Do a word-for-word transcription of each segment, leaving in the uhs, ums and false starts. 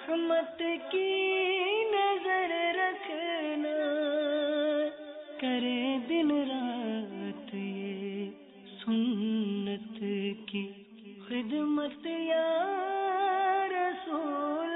رحمت کی نظر رکھنا، کرے دن رات یہ سنت کی خدمت یا رسول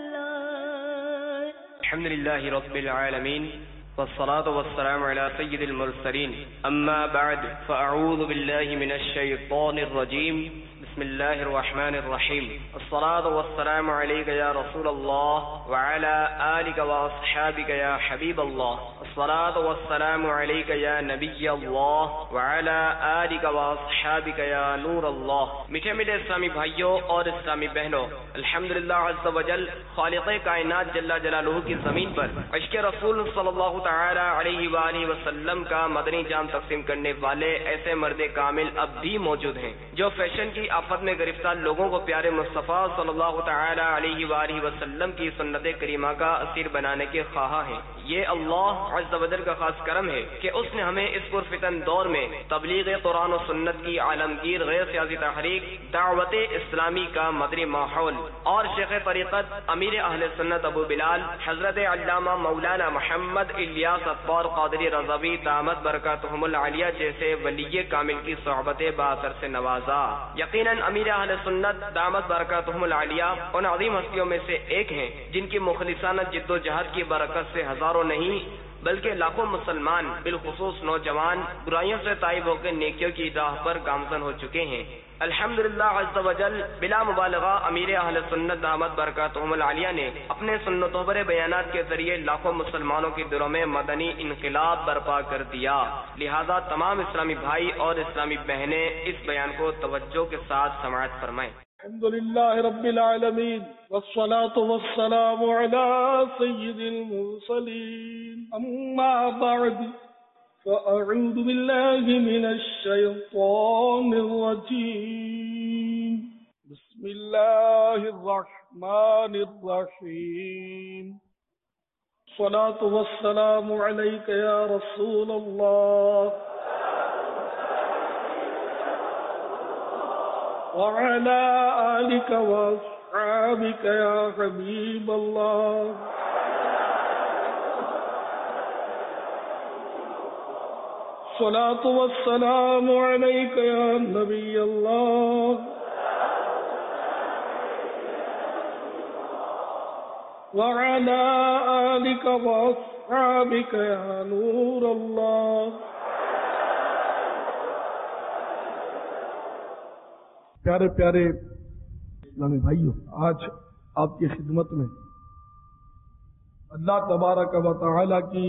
اللہ۔ الحمد للہ رب العالمین والصلاة والسلام على سید المرسلین، اما بعد فاعوذ باللہ من الشیطان الرجیم، بسم اللہ الرحمن الرحیم، الصلاة والسلام علیک یا رسول اللہ وعلى آلک واصحابک یا حبیب اللہ، الصلاة والسلام علیک یا نبی اللہ وعلى آلک واصحابک یا نور اللہ۔ میٹھے میٹھے اسلامی بھائیوں اور اسلامی بہنوں، الحمدللہ عز وجل خالق کائنات جل جلالہ کی زمین پر عشق رسول صلی اللہ تعالی علیہ وآلہ وسلم کا مدنی جام تقسیم کرنے والے ایسے مرد کامل اب بھی موجود ہیں جو فیشن کی آفت میں گرفتار لوگوں کو پیارے مصطفیٰ صلی اللہ تعالی علیہ وآلہ وسلم کی سنت کریمہ کا اسیر بنانے کے خواہاں ہیں۔ یہ اللہ عز و جل کا خاص کرم ہے کہ اس نے ہمیں اس پرفتن دور میں تبلیغ قرآن و سنت کی عالمگیر غیر سیاسی تحریک دعوت اسلامی کا مدنی ماحول اور شیخ طریقت امیر اہل سنت ابو بلال حضرت علامہ مولانا محمد الیاس اطوار قادری رضوی دامت برکاتہم العالیہ جیسے ولی کامل کی صحبت باثر سے نوازا۔ یقیناً امیر اہل سنت دامت برکاتہم العالیہ ان عظیم ہستیوں میں سے ایک ہیں جن کی مخلصانہ جد و جہد کی برکت سے ہزاروں نہیں بلکہ لاکھوں مسلمان بالخصوص نوجوان برائیوں سے تائب ہو کے نیکیوں کی راہ پر گامزن ہو چکے ہیں۔ الحمدللہ عز و جل بلا مبالغہ امیر اہل سنت دامت برکاتہم العالیہ نے اپنے سنتوں پر بیانات کے ذریعے لاکھوں مسلمانوں کے دلوں میں مدنی انقلاب برپا کر دیا۔ لہذا تمام اسلامی بھائی اور اسلامی بہنیں اس بیان کو توجہ کے ساتھ سماعت فرمائیں۔ الحمدللہ رب العالمین والصلاة والسلام على سید المرسلین، اما بعد فأعوذ باللہ من الشیطان الرجیم، بسم اللہ الرحمن الرحیم، الصلاة والسلام علیک یا رسول اللہ وعلى آلك وأصحابك يا حبيب الله، الصلاة والسلام عليك يا نبي الله وعلى آلك وأصحابك يا نور الله۔ پیارے پیارے اسلامی بھائیوں، آج آپ کی خدمت میں اللہ تبارک و تعالی کی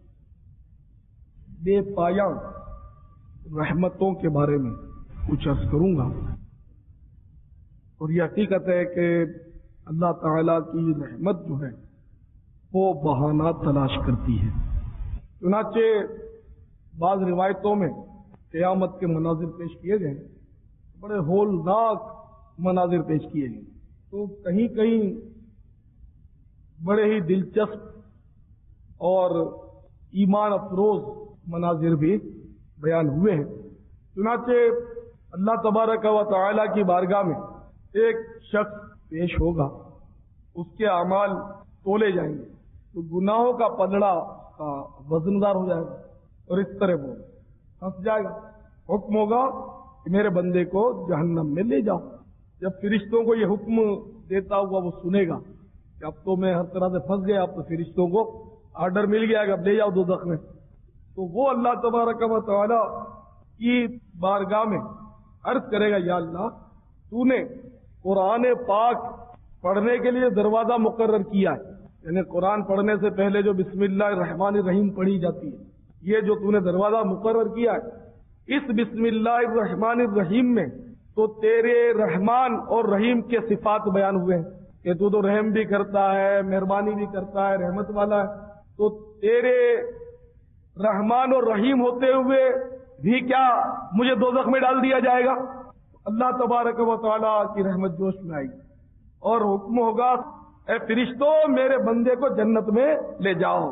بے پایاں رحمتوں کے بارے میں کچھ عرض کروں گا، اور یہ حقیقت ہے کہ اللہ تعالی کی رحمت جو ہے وہ بہانات تلاش کرتی ہے۔ چنانچہ بعض روایتوں میں قیامت کے مناظر پیش کیے گئے، بڑے ہولناک مناظر پیش کیے گئے، تو کہیں کہیں بڑے ہی دلچسپ اور ایمان افروز مناظر بھی بیان ہوئے ہیں۔ چنانچہ اللہ تبارک و تعالی کی بارگاہ میں ایک شخص پیش ہوگا، اس کے اعمال تولے جائیں گے تو گناہوں کا پلڑا کا وزندار ہو جائے گا، اور اس طرح وہ پھنس جائے گا۔ حکم ہوگا کہ میرے بندے کو جہنم میں لے جاؤ۔ جب فرشتوں کو یہ حکم دیتا ہوا وہ سنے گا کہ اب تو میں ہر طرح سے پھنس گیا، اب تو فرشتوں کو آرڈر مل گیا کہ اب لے جاؤ دوزخ میں، تو وہ اللہ تبارک و تعالی کی بارگاہ میں عرض کرے گا، یا اللہ تو نے قرآن پاک پڑھنے کے لیے دروازہ مقرر کیا ہے، یعنی قرآن پڑھنے سے پہلے جو بسم اللہ الرحمن الرحیم پڑھی جاتی ہے، یہ جو تو نے دروازہ مقرر کیا ہے، اس بسم اللہ الرحمن الرحیم میں تو تیرے رحمان اور رحیم کے صفات بیان ہوئے ہیں کہ تو تو رحم بھی کرتا ہے، مہربانی بھی کرتا ہے، رحمت والا ہے، تو تیرے رحمان اور رحیم ہوتے ہوئے بھی کیا مجھے دوزخ میں ڈال دیا جائے گا؟ اللہ تبارک و تعالیٰ کی رحمت جوش میں آئی اور حکم ہوگا، اے فرشتوں میرے بندے کو جنت میں لے جاؤ۔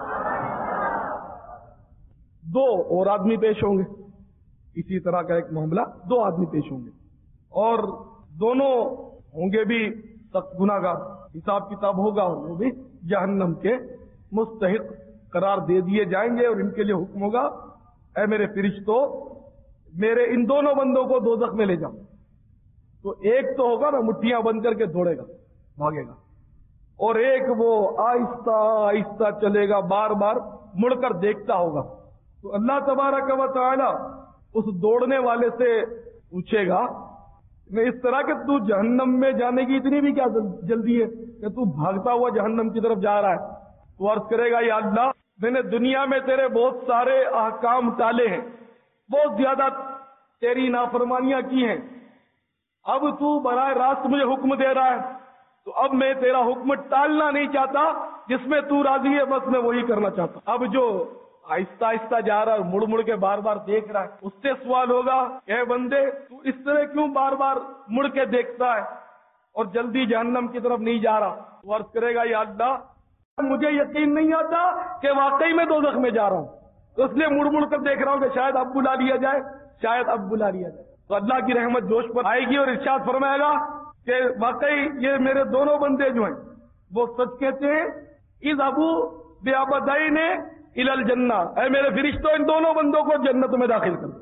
دو اور آدمی پیش ہوں گے، اسی طرح کا ایک معاملہ، دو آدمی پیش ہوں گے اور دونوں ہوں گے بھی سخت گناہگار، हिसाब किताब होगा और वो भी जहन्नम के मुस्तहिक करार दे दिए जाएंगे और इनके लिए हुक्म होगा, ऐ मेरे फरिश्तों, मेरे इन दोनों बंदों को दोजख में ले जाओ। तो एक तो होगा ना मुट्ठियां बंद करके दौड़ेगा, भागेगा, और एक वो आहिस्ता आहिस्ता चलेगा, बार बार मुड़कर देखता होगा। तो अल्लाह तबारक व तआला उस दौड़ने वाले से पूछेगा, मैं इस तरह के तू जहन्नम में जाने की इतनी भी क्या जल्दी है कि तू भागता हुआ जहन्नम की तरफ जा रहा है? तो अर्ज करेगा, या अल्लाह, मैंने दुनिया में तेरे बहुत सारे अहकाम टाले हैं, बहुत ज्यादा तेरी नाफरमानियां की हैं, अब तू बराह रास्त मुझे हुक्म दे रहा है, तो अब मैं तेरा हुक्म टालना नहीं चाहता, जिसमें तू राजी है बस मैं वही करना चाहता। अब जो आहिस्ता आहिस्ता जा रहा है, मुड़ मुड़ के बार बार देख रहा है, उससे सवाल होगा, ए बंदे, तू इस तरह क्यों बार बार मुड़ के देखता है और जल्दी जहन्नम की तरफ नहीं जा रहा? तो अर्ज करेगा, या अल्लाह, मुझे यकीन नहीं आता कि वाकई में दोजख में जा रहा हूं, तो इसलिए मुड़ मुड़ कर देख रहा हूं कि शायद अब बुला लिया जाए, शायद अब बुला लिया जाए। तो अल्लाह की रहमत जोश पर आएगी और इरशाद फरमाएगा कि वाकई ये मेरे दोनों बंदे जो हैं वो सच कहते हैं, इस अबू बेअबदाई ने इलल जन्ना, ऐ मेरे फरिश्तों, इन दोनों बंदों को जन्नत में दाखिल कर।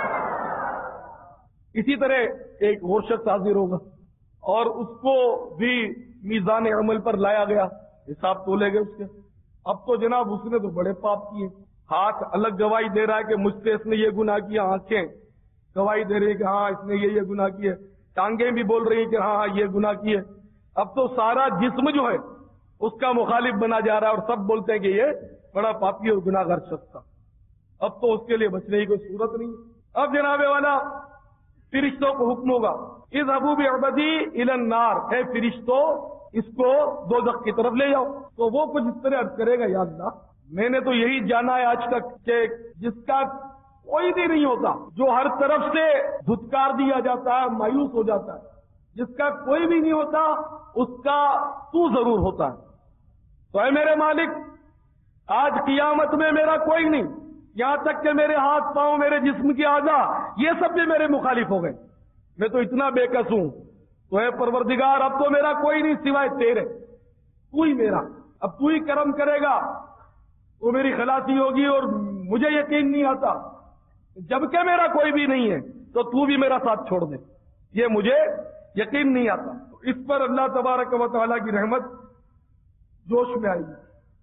इसी तरह एक और शख्स हाजिर होगा और उसको भी मीज़ान अमल पर लाया गया, हिसाब तोले गए उसके। अब तो जनाब उसने तो बड़े पाप किए, हाथ अलग गवाही दे रहा है कि मुझसे इसने ये गुनाह किया, आंखें गवाही दे रही है कि हाँ इसने ये ये गुनाह किए, टांगें भी बोल रही है कि हाँ हाँ ये गुनाह किए। अब तो सारा जिस्म जो है उसका मुखालिफ बना जा रहा है और सब बोलते हैं कि ये बड़ा पापी और गुनाहगार शख्स था। अब तो उसके लिए बचने की कोई सूरत नहीं। अब जनाबे वाला फरिश्तों को हुक्म होगा, इस अबू बिअबदी इलन नार, है फरिश्तों, इसको दोजख की तरफ ले जाओ। तो वो कुछ इस तरह अर्ज करेगा, या अल्लाह, मैंने तो यही जाना है आज तक कि जिसका कोई भी नहीं होता, जो हर तरफ से धुतकार दिया जाता है, मायूस हो जाता है, जिसका कोई भी नहीं होता उसका तू जरूर होता है। तो है मेरे मालिक, आज कियामत में मेरा कोई नहीं, यहां तक कि मेरे हाथ पांव, मेरे जिस्म की आजा, ये सब भी मेरे मुखालिफ हो गए, मैं तो इतना बेकस हूं। तो है परवरदिगार, अब तो मेरा कोई नहीं सिवाय तेरे, तू ही मेरा, अब तू ही करम करेगा तो मेरी खलासी होगी। और मुझे यकीन नहीं आता, जबकि मेरा कोई भी नहीं है तो तू भी मेरा साथ छोड़ दे, ये मुझे यकीन नहीं आता। तो इस पर अल्लाह तबारक व तआला की रहमत जोश में आएगी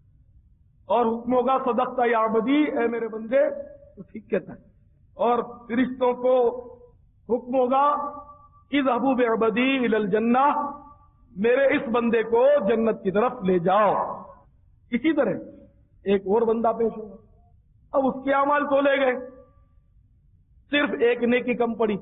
और हुक्म होगा, सदक़ता या अबदी, ऐ मेरे बंदे, तो ठीक कहता है। और फरिश्तों को हुक्म होगा, इज़हबू बिअबदी इलल जन्ना, मेरे इस बंदे को जन्नत की तरफ ले जाओ। इसी तरह एक और बंदा पेश होगा, अब उसके अमाल तोले गए, सिर्फ एक नेकी कम पड़ी,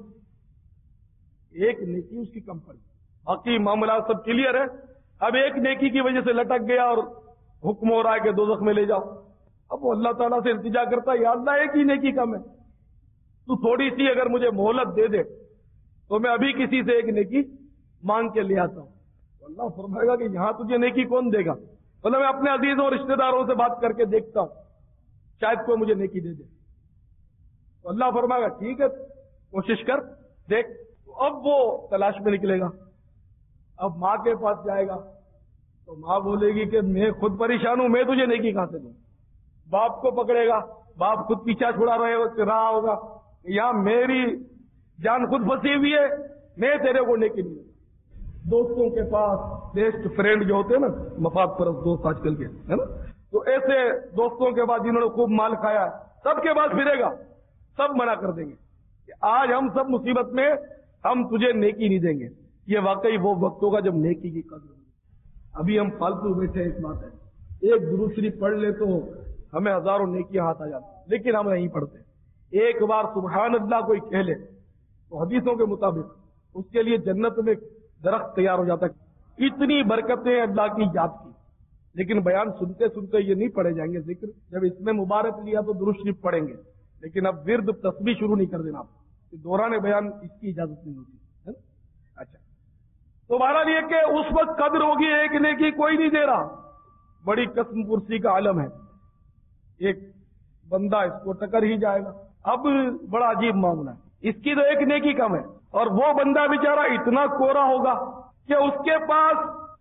एक नेकी उसकी कम पड़ी, बाकी मामला सब क्लियर है। अब एक नेकी की वजह से लटक गया और हुक्म हो रहा है कि दोजख में ले जाओ। अब वो अल्लाह ताला से इल्तिजा करता है, या अल्लाह, एक ही नेकी कम है, तू थोड़ी सी अगर मुझे मोहलत दे दे तो मैं अभी किसी से एक नेकी मांग के ले आता हूं। तो अल्लाह फरमाएगा कि यहां तुझे नेकी कौन देगा? बोला, मैं अपने अजीजों और रिश्तेदारों से बात करके देखता हूं, शायद कोई मुझे नेकी दे दे। तो अल्लाह फरमाएगा, ठीक है, कोशिश कर देख। तो अब वो तलाश में निकलेगा, अब माँ के पास जाएगा तो माँ बोलेगी कि मैं खुद परेशान हूं, मैं तुझे नेकी कहां से दूं। बाप को पकड़ेगा, बाप खुद पीछा छुड़ा रहे रहा होगा, यहां मेरी जान खुद फंसी हुई है, मैं तेरे को नेकी नहीं दूं। दोस्तों के पास, बेस्ट फ्रेंड जो होते हैं ना, मफाद परस्त दोस्त आजकल के, है ना, तो ऐसे दोस्तों के पास जिन्होंने खूब माल खाया, सबके पास फिरेगा, सब मना कर देंगे कि आज हम सब मुसीबत में, हम तुझे नेकी नहीं देंगे। ये वाकई वो वक्त होगा जब नेकी की कदर होगी। अभी हम फालतू बैठे, एक बात है, एक दुरूद शरीफ पढ़ ले तो हमें हजारों नेकियां हाथ आ जाती, लेकिन हम नहीं पढ़ते। एक बार सुबहान अल्लाह कोई कह ले तो हदीसों के मुताबिक उसके लिए जन्नत में दरख्त तैयार हो जाता है। इतनी बरकतें अल्लाह की याद की, लेकिन बयान सुनते सुनते ये नहीं पढ़े जाएंगे जिक्र। जब इसमें मुबारक लिया तो दुरूद शरीफ पढ़ेंगे, लेकिन अब विर्द तस्बीह शुरू नहीं कर देना आप, दौरान बयान इसकी इजाजत नहीं होती है ना। अच्छा, तो बहरहाल ये कि उस वक्त कदर होगी, एक नेकी कोई नहीं दे रहा, बड़ी कसम कुर्सी का आलम है, एक बंदा इसको टकर ही जाएगा। अब बड़ा अजीब मामला है, इसकी तो एक नेकी कम है और वो बंदा बेचारा इतना कोरा होगा कि उसके पास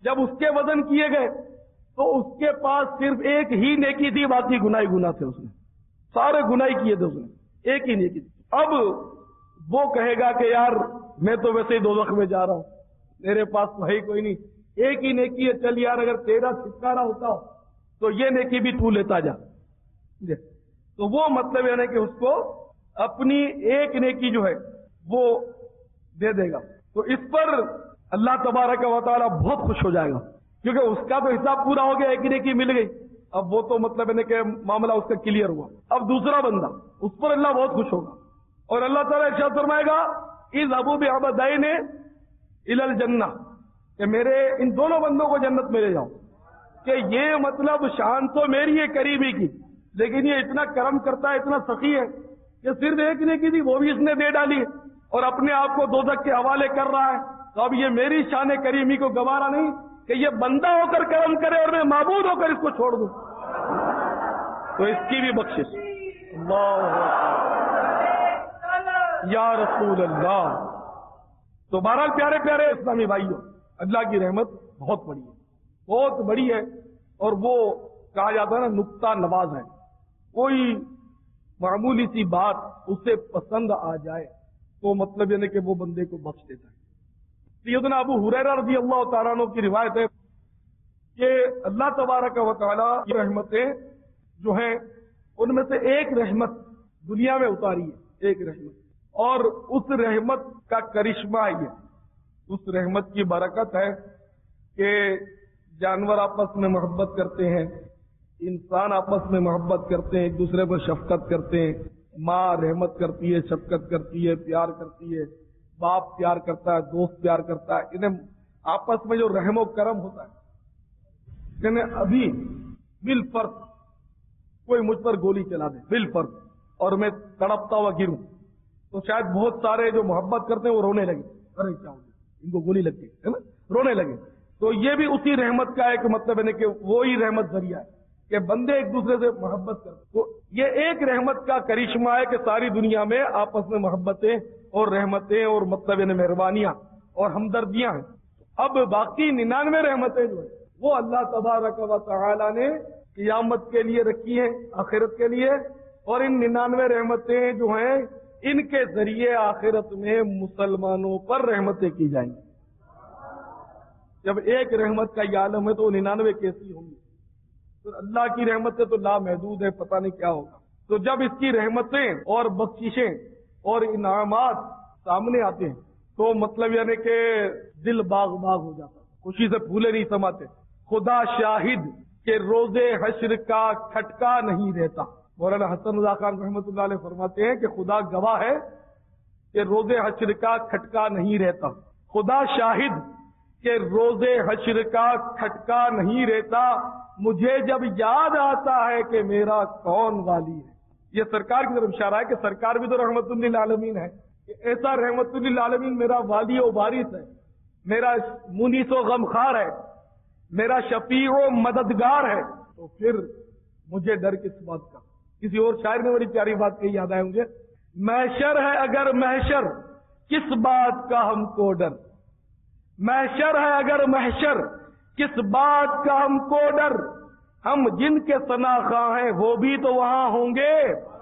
جب اس کے وزن کیے گئے تو اس کے پاس صرف ایک ہی نیکی تھی، باقی گناہ ہی گناہ تھے، اس نے سارے گناہ ہی کیے تھے، اس نے ایک ہی نیکی تھی۔ اب وہ کہے گا کہ یار میں تو ویسے ہی دوزخ میں جا رہا ہوں، میرے پاس تو ہے ہی کوئی نہیں، ایک ہی نیکی ہے، چل یار اگر تیرا چھٹکارا ہوتا تو یہ نیکی بھی تو لیتا جا۔ تو وہ مطلب یعنی کہ اس کو اپنی ایک نیکی جو ہے وہ دے دے گا، تو اس پر اللہ تبارک و تعالیٰ بہت خوش ہو جائے گا، کیونکہ اس کا تو حساب پورا ہو گیا، ایک ہی نیکی مل گئی، اب وہ تو مطلب یعنی کہ معاملہ اس کا کلیئر ہوا۔ اب دوسرا بندہ، اس پر اللہ بہت خوش ہوگا، اور اللہ تعالیٰ ارشاد فرمائے گا اذهبوا بعبدین الی الجنہ، کہ میرے ان دونوں بندوں کو جنت میں لے جاؤ، کہ یہ مطلب شان تو میری ہے قریبی کی، لیکن یہ اتنا کرم کرتا ہے، اتنا سخی ہے کہ صرف ایک نیکی تھی وہ بھی اس نے دے ڈالی ہے، اور اپنے آپ کو دوزخ کے حوالے کر رہا ہے، تو اب یہ میری شان کریمی کو گوارا نہیں کہ یہ بندہ ہو کر کرم کرے اور میں معبود ہو کر اس کو چھوڑ دوں، تو اس کی بھی بخشش۔ اللہ یا رسول اللہ۔ تو بہرحال پیارے پیارے اسلامی بھائیوں، اللہ کی رحمت بہت بڑی ہے، بہت بڑی ہے، اور وہ کہا جاتا ہے نا نقطہ نواز ہے، کوئی معمولی سی بات اسے پسند آ جائے تو مطلب یعنی کہ وہ بندے کو بخش دیتا ہے۔ سیدنا ابو ہریرہ رضی اللہ تعالیٰ عنہ کی روایت ہے کہ اللہ تبارک و تعالیٰ کی رحمتیں جو ہیں ان میں سے ایک رحمت دنیا میں اتاری ہے، ایک رحمت، اور اس رحمت کا کرشمہ یہ، اس رحمت کی برکت ہے کہ جانور آپس میں محبت کرتے ہیں، انسان آپس میں محبت کرتے ہیں، ایک دوسرے پر شفقت کرتے ہیں، ماں رحمت کرتی ہے، شفقت کرتی ہے، پیار کرتی ہے، باپ پیار کرتا ہے، دوست پیار کرتا ہے، انہیں آپس میں جو رحم و کرم ہوتا ہے، یعنی ابھی بالفرض کوئی مجھ پر گولی چلا دے بالفرض اور میں تڑپتا ہوا گروں تو شاید بہت سارے جو محبت کرتے ہیں وہ رونے لگے، ارے کیا ہو گیا ان کو گولی لگ گئی ہے نا، رونے لگے۔ تو یہ بھی اسی رحمت کا ایک مطلب ہے کہ وہی رحمت ذریعہ ہے کہ بندے ایک دوسرے سے محبت کرتے، تو یہ ایک رحمت کا کرشمہ ہے کہ ساری دنیا میں آپس میں محبتیں اور رحمتیں اور مطلب یعنی مہربانیاں اور ہمدردیاں ہیں۔ اب باقی ننانوے رحمتیں جو ہیں وہ اللہ تبارک و تعالی نے قیامت کے لیے رکھی ہیں، آخرت کے لیے، اور ان ننانوے رحمتیں جو ہیں ان کے ذریعے آخرت میں مسلمانوں پر رحمتیں کی جائیں گی۔ جب ایک رحمت کا یہ عالم ہے تو وہ ننانوے کیسی ہوں گی؟ تو اللہ کی رحمتیں تو لامحدود ہے، پتہ نہیں کیا ہوگا۔ تو جب اس کی رحمتیں اور بخششیں اور انعامات سامنے آتے ہیں تو مطلب یعنی کہ دل باغ باغ ہو جاتا ہے، خوشی سے پھولے نہیں سماتے۔ خدا شاہد کہ روز حشر کا کھٹکا نہیں رہتا، مولانا حسن رضا خان رحمۃ اللہ علیہ فرماتے ہیں کہ خدا گواہ ہے کہ روز حشر کا کھٹکا نہیں رہتا، خدا شاہد کہ روز حشر کا کھٹکا نہیں رہتا، مجھے جب یاد آتا ہے کہ میرا کون والی ہے۔ یہ سرکار کی طرف اشارہ ہے کہ سرکار بھی تو رحمت للعالمین ہے، کہ ایسا رحمت للعالمین میرا والی و وارث ہے، میرا منیس و غمخوار ہے، میرا شفیع و مددگار ہے، تو پھر مجھے ڈر کس بات کا؟ کسی اور شاعر نے بڑی پیاری بات کہی، یاد آئے مجھے، محشر ہے اگر محشر کس بات کا ہم کو ڈر، محشر ہے اگر محشر کس بات کا ہم کو ڈر، ہم جن کے ثناخواں ہیں وہ بھی تو وہاں ہوں گے،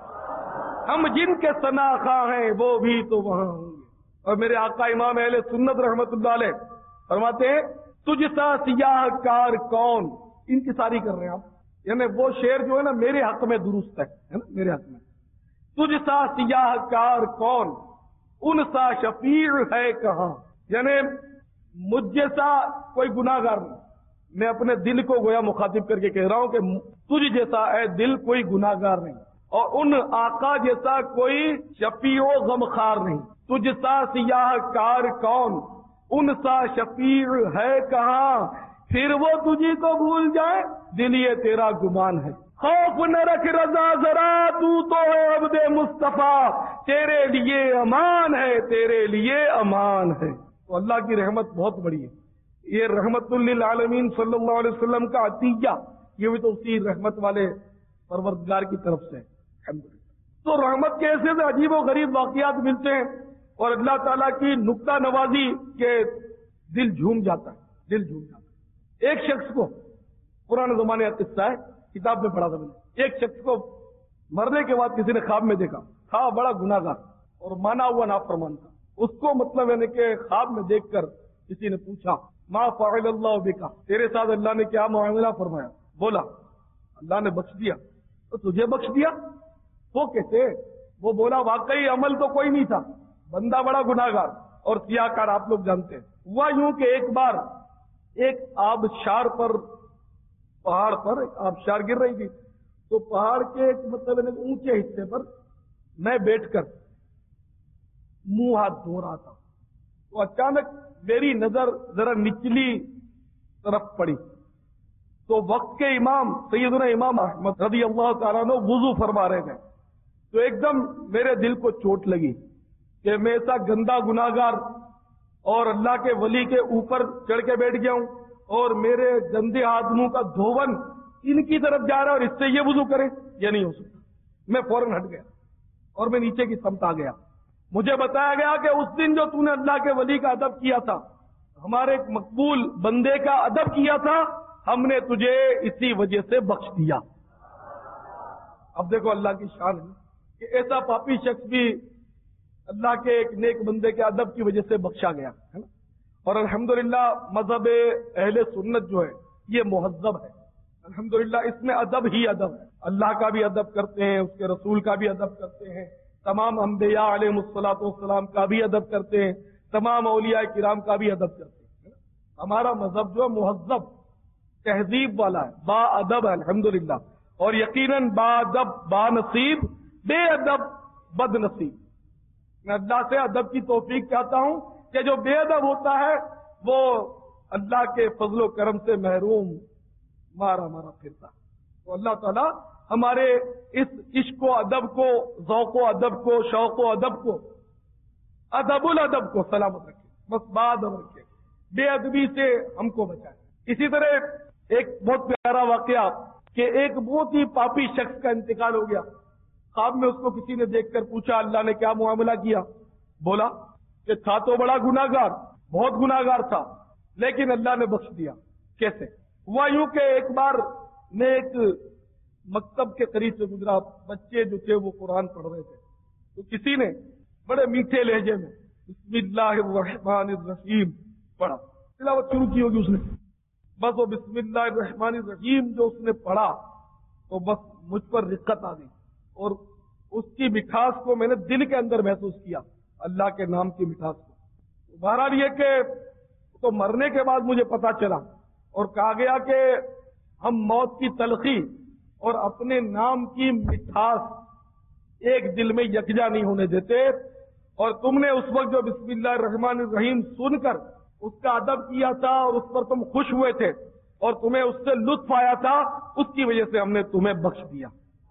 ہم جن کے ثناخواں ہیں وہ بھی تو وہاں ہوں گے۔ اور میرے آقا امام اہل سنت رحمت اللہ علیہ فرماتے ہیں تجھ سا سیاہ کار کون، ان کی ساری کر رہے ہیں آپ، یعنی وہ شعر جو ہے نا میرے حق میں درست ہے نا، میرے حق میں، تجھ سا سیاہ کار کون ان سا شفیع ہے کہاں، یعنی مجھ جیسا کوئی گناہ گار نہیں، میں اپنے دل کو گویا مخاطب کر کے کہہ رہا ہوں کہ تجھ جیسا اے دل کوئی گناہ گار نہیں، اور ان آقا جیسا کوئی شفیع و غمخوار نہیں، تجھ سا سیاہ کار کون ان سا شفیع ہے کہاں، پھر وہ تجھی کو بھول جائے دل یہ تیرا گمان ہے، خوف نہ رکھ رضا ذرا تو تو ہے عبد مصطفیٰ، تیرے لیے امان ہے، تیرے لیے امان ہے۔ تو اللہ کی رحمت بہت بڑی ہے، یہ رحمت للعالمین صلی اللہ علیہ وسلم کا عطیہ، یہ بھی تو اسی رحمت والے پروردگار کی طرف سے الحمدللہ۔ تو رحمت کے ایسے سے عجیب و غریب واقعات ملتے ہیں اور اللہ تعالیٰ کی نکتہ نوازی کے دل جھوم جاتا ہے، دل جھوم جاتا ہے۔ ایک شخص کو پرانے زمانے کا قصہ ہے, کتاب میں پڑھا تھا میں نے, ایک شخص کو مرنے کے بعد کسی نے خواب میں دیکھا, تھا بڑا گناہگار اور مانا ہوا نافرمان تھا. اس کو مطلب یعنی کہ خواب میں دیکھ کر کسی نے پوچھا ما فعل اللہ بکا, تیرے ساتھ اللہ نے کیا معاملہ فرمایا؟ بولا اللہ نے بخش دیا. تو تجھے بخش دیا وہ کیسے؟ وہ بولا واقعی عمل تو کوئی نہیں تھا, بندہ بڑا گناہگار اور سیاہ کار, آپ لوگ جانتے ہیں. ہوا یوں کہ ایک بار ایک آبشار پر, پہاڑ پر ایک آبشار گر رہی تھی, تو پہاڑ کے ایک مطلب اونچے حصے پر میں بیٹھ کر منہ ہاتھ دھو رہا تھا, تو اچانک میری نظر ذرا نچلی طرف پڑی, تو وقت کے امام سیدنا امام احمد رضی اللہ تعالیٰ عنہ وضو فرما رہے تھے. تو ایک دم میرے دل کو چوٹ لگی کہ میں ایسا گندا گناہگار اور اللہ کے ولی کے اوپر چڑھ کے بیٹھ گیا ہوں, اور میرے گندے آدموں کا دھون ان کی طرف جا رہا ہے اور اس سے یہ وضو کرے, یہ نہیں ہو سکتا. میں فوراً ہٹ گیا اور میں نیچے کی سمت آ گیا. مجھے بتایا گیا کہ اس دن جو تو نے اللہ کے ولی کا ادب کیا تھا, ہمارے ایک مقبول بندے کا ادب کیا تھا, ہم نے تجھے اسی وجہ سے بخش دیا. اب دیکھو اللہ کی شان ہے کہ ایسا پاپی شخص بھی اللہ کے ایک نیک بندے کے ادب کی وجہ سے بخشا گیا ہے نا. اور الحمدللہ مذہب اہل سنت جو ہے یہ مہذب ہے, الحمدللہ اس میں ادب ہی ادب ہے. اللہ کا بھی ادب کرتے ہیں, اس کے رسول کا بھی ادب کرتے ہیں, تمام انبیاء علیہ الصلوۃ والسلام کا بھی ادب کرتے ہیں, تمام اولیاء کرام کا بھی ادب کرتے ہیں. ہمارا مذہب جو مہذب تہذیب والا ہے, با ادب ہے الحمدللہ. اور یقیناً با ادب با نصیب, بے ادب بد نصیب. میں اللہ سے ادب کی توفیق چاہتا ہوں کہ جو بے ادب ہوتا ہے وہ اللہ کے فضل و کرم سے محروم مارا مارا پھرتا. تو اللہ تعالیٰ ہمارے اس عشق و ادب کو, ذوق و ادب کو, شوق و ادب کو, ادب الادب کو سلامت رکھے, بس باد رکھے, بے ادبی سے ہم کو بچائے. اسی طرح ایک بہت پیارا واقعہ کہ ایک بہت ہی پاپی شخص کا انتقال ہو گیا. خواب میں اس کو کسی نے دیکھ کر پوچھا اللہ نے کیا معاملہ کیا؟ بولا کہ تھا تو بڑا گناہگار, بہت گناہگار تھا, لیکن اللہ نے بخش دیا. کیسے؟ ہوا یوں کہ ایک بار میں ایک مکتب کے قریب سے گزرا, بچے جو تھے وہ قرآن پڑھ رہے تھے, تو کسی نے بڑے میٹھے لہجے میں بسم اللہ الرحمن الرحیم پڑھا. تلاوت شروع کی ہوگی اس نے, بس وہ بسم اللہ الرحمن الرحیم جو اس نے پڑھا تو بس مجھ پر رقت آ گئی, اور اس کی مٹھاس کو میں نے دل کے اندر محسوس کیا, اللہ کے نام کی مٹھاس کو. بہرحال یہ کہ تو مرنے کے بعد مجھے پتا چلا اور کہا گیا کہ ہم موت کی تلخی اور اپنے نام کی مٹھاس ایک دل میں یکجا نہیں ہونے دیتے, اور تم نے اس وقت جو بسم اللہ الرحمن الرحیم سن کر اس کا ادب کیا تھا اور اس پر تم خوش ہوئے تھے اور تمہیں اس سے لطف آیا تھا, اس کی وجہ سے ہم نے تمہیں بخش دیا.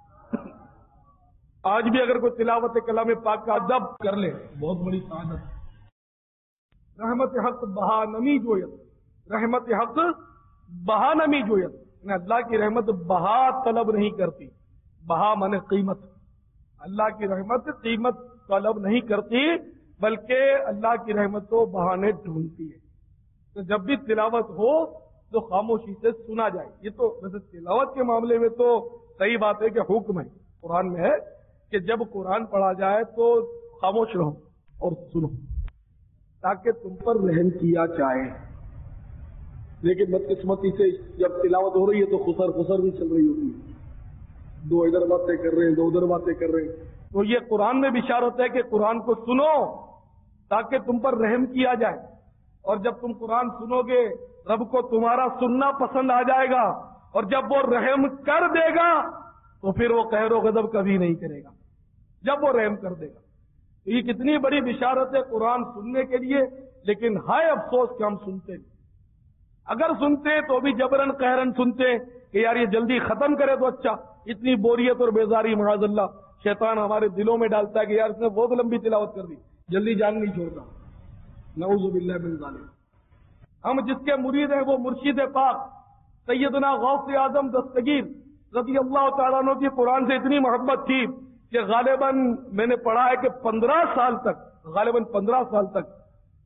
آج بھی اگر کوئی تلاوت کلام پاک کا ادب کر لے بہت بڑی سعادت. رحمت حق بہا نمی جویت, رحمت حق بہا نمی جویت, اللہ کی رحمت بہا طلب نہیں کرتی, بہا مانے قیمت. اللہ کی رحمت قیمت طلب نہیں کرتی بلکہ اللہ کی رحمت کو بہانے ڈھونڈتی ہے. تو جب بھی تلاوت ہو تو خاموشی سے سنا جائے. یہ تو ویسے تلاوت کے معاملے میں تو صحیح بات ہے کہ حکم ہے, قرآن میں ہے کہ جب قرآن پڑھا جائے تو خاموش رہو اور سنو تاکہ تم پر رحم کیا جائے. لیکن بدقسمتی سے جب تلاوت ہو رہی ہے تو خسر خسر بھی چل رہی ہوتی ہے, دو ادھر باتیں کر رہے ہیں, دو ادھر باتیں کر رہے ہیں. تو یہ قرآن میں بشارت ہے کہ قرآن کو سنو تاکہ تم پر رحم کیا جائے, اور جب تم قرآن سنو گے رب کو تمہارا سننا پسند آ جائے گا, اور جب وہ رحم کر دے گا تو پھر وہ قہر و غضب کبھی نہیں کرے گا, جب وہ رحم کر دے گا. تو یہ کتنی بڑی بشارت ہے قرآن سننے کے لیے. لیکن ہائے افسوس کہ ہم سنتے نہیں. اگر سنتے تو بھی جبرن قہرن سنتے کہ یار یہ جلدی ختم کرے تو اچھا. اتنی بوریت اور بیزاری معاذ اللہ شیطان ہمارے دلوں میں ڈالتا ہے کہ یار اس نے بہت لمبی تلاوت کر دی, جلدی جان نہیں چھوڑتا. نعوذ باللہ من ذالک. ہم جس کے مرید ہیں وہ مرشد پاک سیدنا غوث اعظم دستگیر رضی اللہ تعالیٰ عنہ کی قرآن سے اتنی محبت تھی کہ غالباً میں نے پڑھا ہے کہ پندرہ سال تک غالباً پندرہ سال تک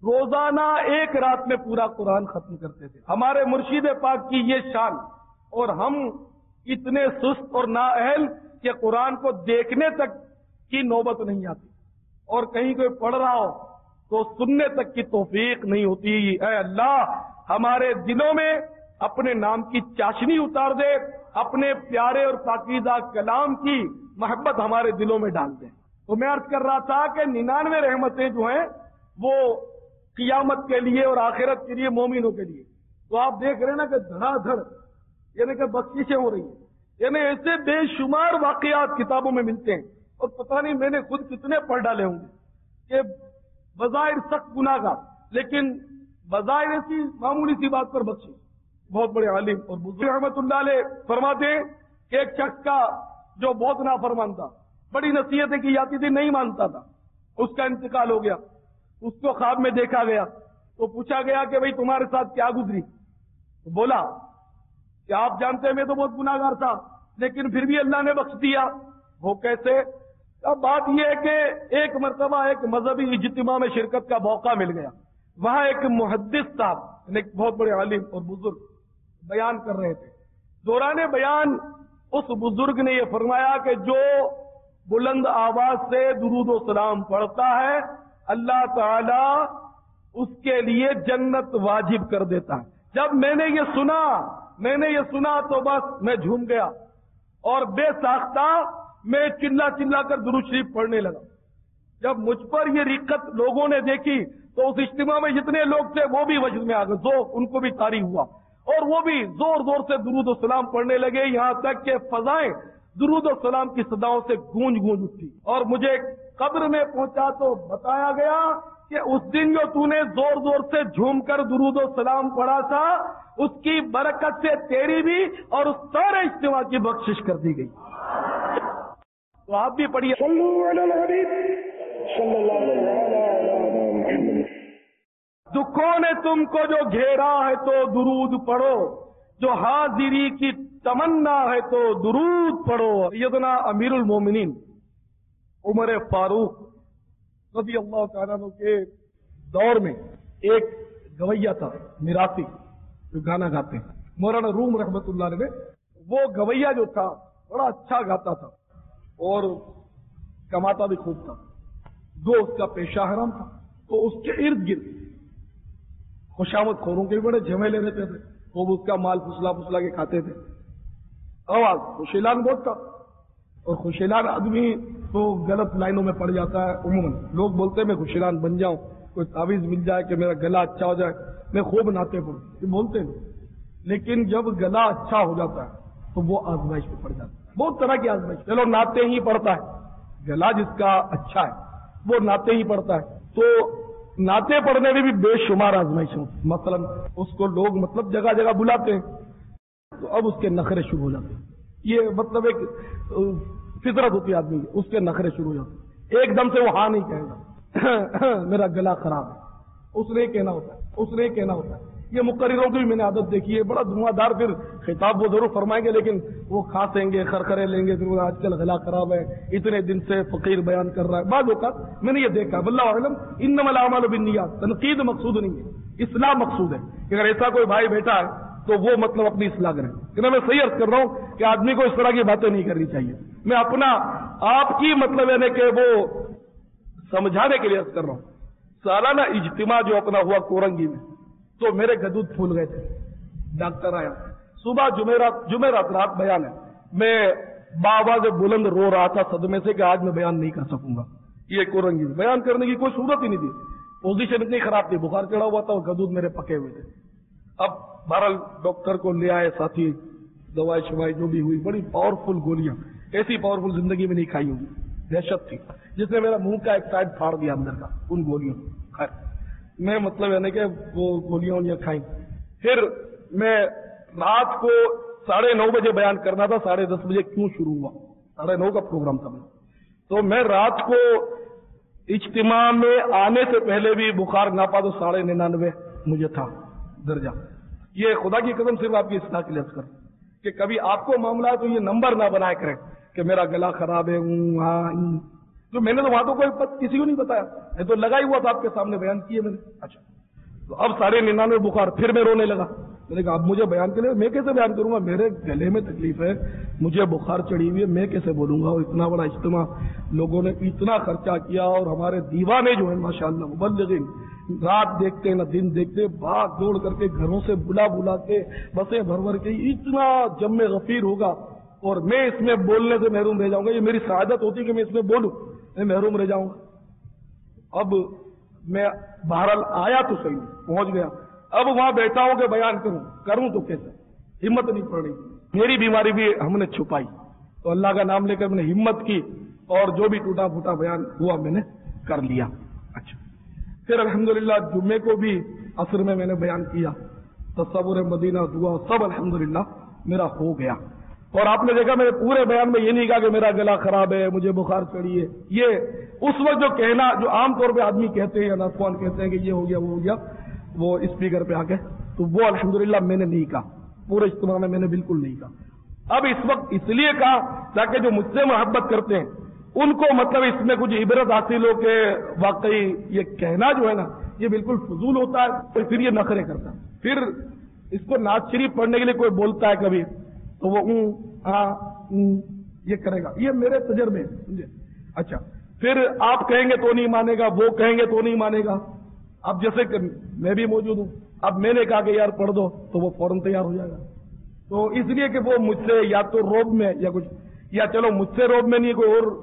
روزانہ ایک رات میں پورا قرآن ختم کرتے تھے. ہمارے مرشد پاک کی یہ شان، اور ہم اتنے سست اور نااہل کہ قرآن کو دیکھنے تک کی نوبت نہیں آتی، اور کہیں کوئی پڑھ رہا ہو تو سننے تک کی توفیق نہیں ہوتی. اے اللہ ہمارے دلوں میں اپنے نام کی چاشنی اتار دے، اپنے پیارے اور پاکیزہ کلام کی محبت ہمارے دلوں میں ڈال دے. تو میں عرض کر رہا تھا کہ ننانوے رحمتیں جو ہیں وہ قیامت کے لیے اور آخرت کے لیے مومنوں کے لیے. تو آپ دیکھ رہے ہیں نا کہ دھڑا دھڑ یعنی کہ بخششیں ہو رہی ہیں، یعنی ایسے بے شمار واقعات کتابوں میں ملتے ہیں، اور پتہ نہیں میں نے خود کتنے پڑھ ڈالے ہوں گے کہ بظاہر سخت گناہ گار لیکن بظاہر ایسی معمولی سی بات پر بخشش. بہت بڑے عالم اور بزرگ رحمت اللہ علیہ فرماتے ہیں کہ ایک شخص کا جو بہت نافرمان تھا، بڑی نصیحتیں کی جاتی تھی، نہیں مانتا تھا، اس کا انتقال ہو گیا. اس کو خواب میں دیکھا گیا تو پوچھا گیا کہ بھئی تمہارے ساتھ کیا گزری؟ تو بولا کہ آپ جانتے ہیں میں تو بہت گناہ گار تھا لیکن پھر بھی اللہ نے بخش دیا. وہ کیسے؟ اب بات یہ ہے کہ ایک مرتبہ ایک مذہبی اجتماع میں شرکت کا موقع مل گیا. وہاں ایک محدث صاحب ایک بہت بڑے عالم اور بزرگ بیان کر رہے تھے. دوران بیان اس بزرگ نے یہ فرمایا کہ جو بلند آواز سے درود و سلام پڑھتا ہے اللہ تعالی اس کے لیے جنت واجب کر دیتا ہے. جب میں نے یہ سنا میں نے یہ سنا تو بس میں جھوم گیا اور بے ساختہ میں چلا چلا کر درود شریف پڑھنے لگا. جب مجھ پر یہ رقت لوگوں نے دیکھی تو اس اجتماع میں جتنے لوگ تھے وہ بھی وجد میں آ گئے، زور ان کو بھی طاری ہوا اور وہ بھی زور زور سے درود و سلام پڑھنے لگے، یہاں تک کہ فضائیں درود و سلام کی صداؤں سے گونج گونج اٹھی. اور مجھے قبر میں پہنچا تو بتایا گیا کہ اس دن جو تو نے زور زور سے جھوم کر درود و سلام پڑھا تھا اس کی برکت سے تیری بھی اور اس سارے اجتماع کی بخشش کر دی گئی. تو آپ بھی پڑھیے دکھوں نے تم کو جو گھیرا ہے تو درود پڑھو، جو حاضری کی تمنا ہے تو درود پڑھو. سیدنا امیر المومنین عمر فاروق رضی اللہ تعالیٰ عنہ کے دور میں ایک گویا تھا میراثی جو گانا گاتے ہیں، مولانا روم رحمت اللہ علیہ. وہ گویا جو تھا بڑا اچھا گاتا تھا اور کماتا بھی خوب تھا. جو اس کا پیشہ حرام تھا تو اس کے ارد گرد خوشامد خوروں کے بھی بڑے جھمیلے رہتے تھے، وہ اس کا مال پھسلا پھسلا کے کھاتے تھے. آواز خوشیلان بہت تھا اور خوشیلان آدمی تو غلط لائنوں میں پڑ جاتا ہے. عموماً لوگ بولتے ہیں میں خوشیلان بن جاؤں، کوئی تعویذ مل جائے کہ میرا گلا اچھا ہو جائے، میں خوب ناطے پڑھوں، یہ بولتے ہیں. لیکن جب گلا اچھا ہو جاتا ہے تو وہ آزمائش میں پڑ جاتا ہے. بہت طرح کی آزمائش، چلو ناطے ہی پڑتا ہے، گلا جس کا اچھا ہے وہ ناطے ہی پڑتا ہے، تو ناطے پڑھنے میں بھی بے شمار آزمائش ہوں. مثلا اس کو لوگ مطلب جگہ جگہ بلاتے ہیں تو اب اس کے نخرے شروع ہو جاتے ہیں. یہ مطلب ایک فطرت ہوتی ہے آدمی کی، اس کے نخرے شروع ہو جاتے ہیں. ایک دم سے وہ ہاں نہیں کہے گا میرا گلا خراب ہے، اس نے کہنا ہوتا ہے اس نے کہنا ہوتا ہے. یہ مقرروں کی بھی میں نے عادت دیکھی ہے، بڑا دھواں دار پھر خطاب وہ ضرور فرمائیں گے لیکن وہ کھانسیں گے، خرخرے لیں گے، پھر آج کل گلا خراب ہے، اتنے دن سے فقیر بیان کر رہا ہے. بعض اوقات میں نے یہ دیکھا واللہ اعلم انما الاعمال بالنیات، تنقید مقصود نہیں ہے، اصلاح مقصود ہے. کہ اگر ایسا کوئی بھائی بیٹھا ہے تو وہ مطلب اپنی اصلاح کریں. کہ میں صحیح عرض کر رہا ہوں کہ آدمی کو اس طرح کی باتیں نہیں کرنی چاہیے. میں اپنا آپ کی مطلب یعنی کہ وہ سمجھانے کے لیے عرض کر رہا ہوں. سالانہ اجتماع جو اپنا ہوا کورنگی میں تو میرے گدود پھول گئے تھے. ڈاکٹر آیا صبح جمعرات جمعرات رات بیان ہے، میں بآواز بلند رو رہا تھا صدمے سے کہ آج میں بیان نہیں کر سکوں گا. یہ کورنگی میں بیان کرنے کی کوئی صورت ہی نہیں تھی، پوزیشن اتنی خراب تھی، بخار چڑھا ہوا تھا اور گدود میرے پکے ہوئے تھے. اب بہرحال ڈاکٹر کو لے آئے ساتھی، دوائی شوائی جو بھی ہوئی، بڑی پاورفل گولیاں، ایسی پاورفل زندگی میں نہیں کھائی ہوگی، دہشت تھی جس نے میرا منہ کا ایک سائڈ پھاڑ دیا اندر کا ان گولیوں. خیر میں مطلب یعنی کہ وہ گولیاں انہیں کھائیں. پھر میں رات کو ساڑھے نو بجے بیان کرنا تھا، ساڑھے دس بجے کیوں شروع ہوا، ساڑھے نو کا پروگرام تھا. تو میں رات کو اجتماع میں آنے سے پہلے بھی بخار ناپا تو ساڑھے ننانوے مجھے تھا درجہ. یہ خدا کی قسم صرف آپ کی اصلاح کے لیے کر کہ کبھی آپ کو معاملہ ہے تو یہ نمبر نہ بنائے کریں کہ میرا گلا خراب ہے. جو میں نے تو وہاں تو کوئی پت کسی کو نہیں بتایا، میں تو لگا ہی ہوا تھا آپ کے سامنے بیان کیے میں نے. اچھا تو اب سارے ننانوے بخار، پھر میں رونے لگا. میں نے کہا اب مجھے بیان کرے، میں کیسے بیان کروں گا، میرے گلے میں تکلیف ہے، مجھے بخار چڑھی ہوئی ہے، میں کیسے بولوں گا. اور اتنا بڑا اجتماع، لوگوں نے اتنا خرچہ کیا، اور ہمارے دیوانے جو ہیں ماشاءاللہ مبلغین، رات دیکھتے نہ دن دیکھتے، بھاگ دوڑ کر کے گھروں سے بلا بلا کے بسیں بھر بھر کے، اتنا جم غفیر ہوگا اور میں اس میں بولنے سے محروم رہ جاؤں گا. یہ میری سعادت ہوتی کہ میں اس میں بولوں، میں محروم رہ جاؤں گا. اب میں بہرحال آیا تو صحیح، پہنچ گیا. اب وہاں بیٹھا ہوں کہ بیان کروں کروں تو کیسے، ہمت نہیں پڑ رہی. میری بیماری بھی ہم نے چھپائی، تو اللہ کا نام لے کر میں نے ہمت کی اور جو بھی ٹوٹا پھوٹا بیان ہوا میں نے کر لیا. اچھا پھر الحمدللہ جمعے کو بھی عصر میں میں نے بیان کیا، تصور مدینہ دعا سب الحمدللہ میرا ہو گیا. اور آپ نے دیکھا میں نے پورے بیان میں یہ نہیں کہا کہ میرا گلا خراب ہے، مجھے بخار چڑھی ہے. یہ اس وقت جو کہنا، جو عام طور پہ آدمی کہتے ہیں یا ناخوان کہتے ہیں کہ یہ ہو گیا وہ ہو گیا وہ اسپیکر پہ آ کے، تو وہ الحمدللہ میں نے نہیں کہا، پورے اجتماع میں میں نے بالکل نہیں کہا. اب اس وقت اس لیے کہا تاکہ جو مجھ سے محبت کرتے ہیں ان کو مطلب اس میں کچھ عبرت حاصل ہو کہ واقعی یہ کہنا جو ہے نا یہ بالکل فضول ہوتا ہے، پھر یہ نخرے کرتا ہے. پھر اس کو نعت شریف پڑھنے کے لیے کوئی بولتا ہے کبھی تو وہ اوں آ یہ کرے گا، یہ میرے تجربے سمجھے. اچھا پھر آپ کہیں گے تو نہیں مانے گا، وہ کہیں گے تو نہیں مانے گا. اب جیسے کہ میں بھی موجود ہوں، اب میں نے کہا کہ یار پڑھ دو تو وہ فوراً تیار ہو جائے گا. تو اس لیے کہ وہ مجھ سے یا تو روب میں یا کچھ، یا چلو مجھ سے روب میں نہیں، کوئی اور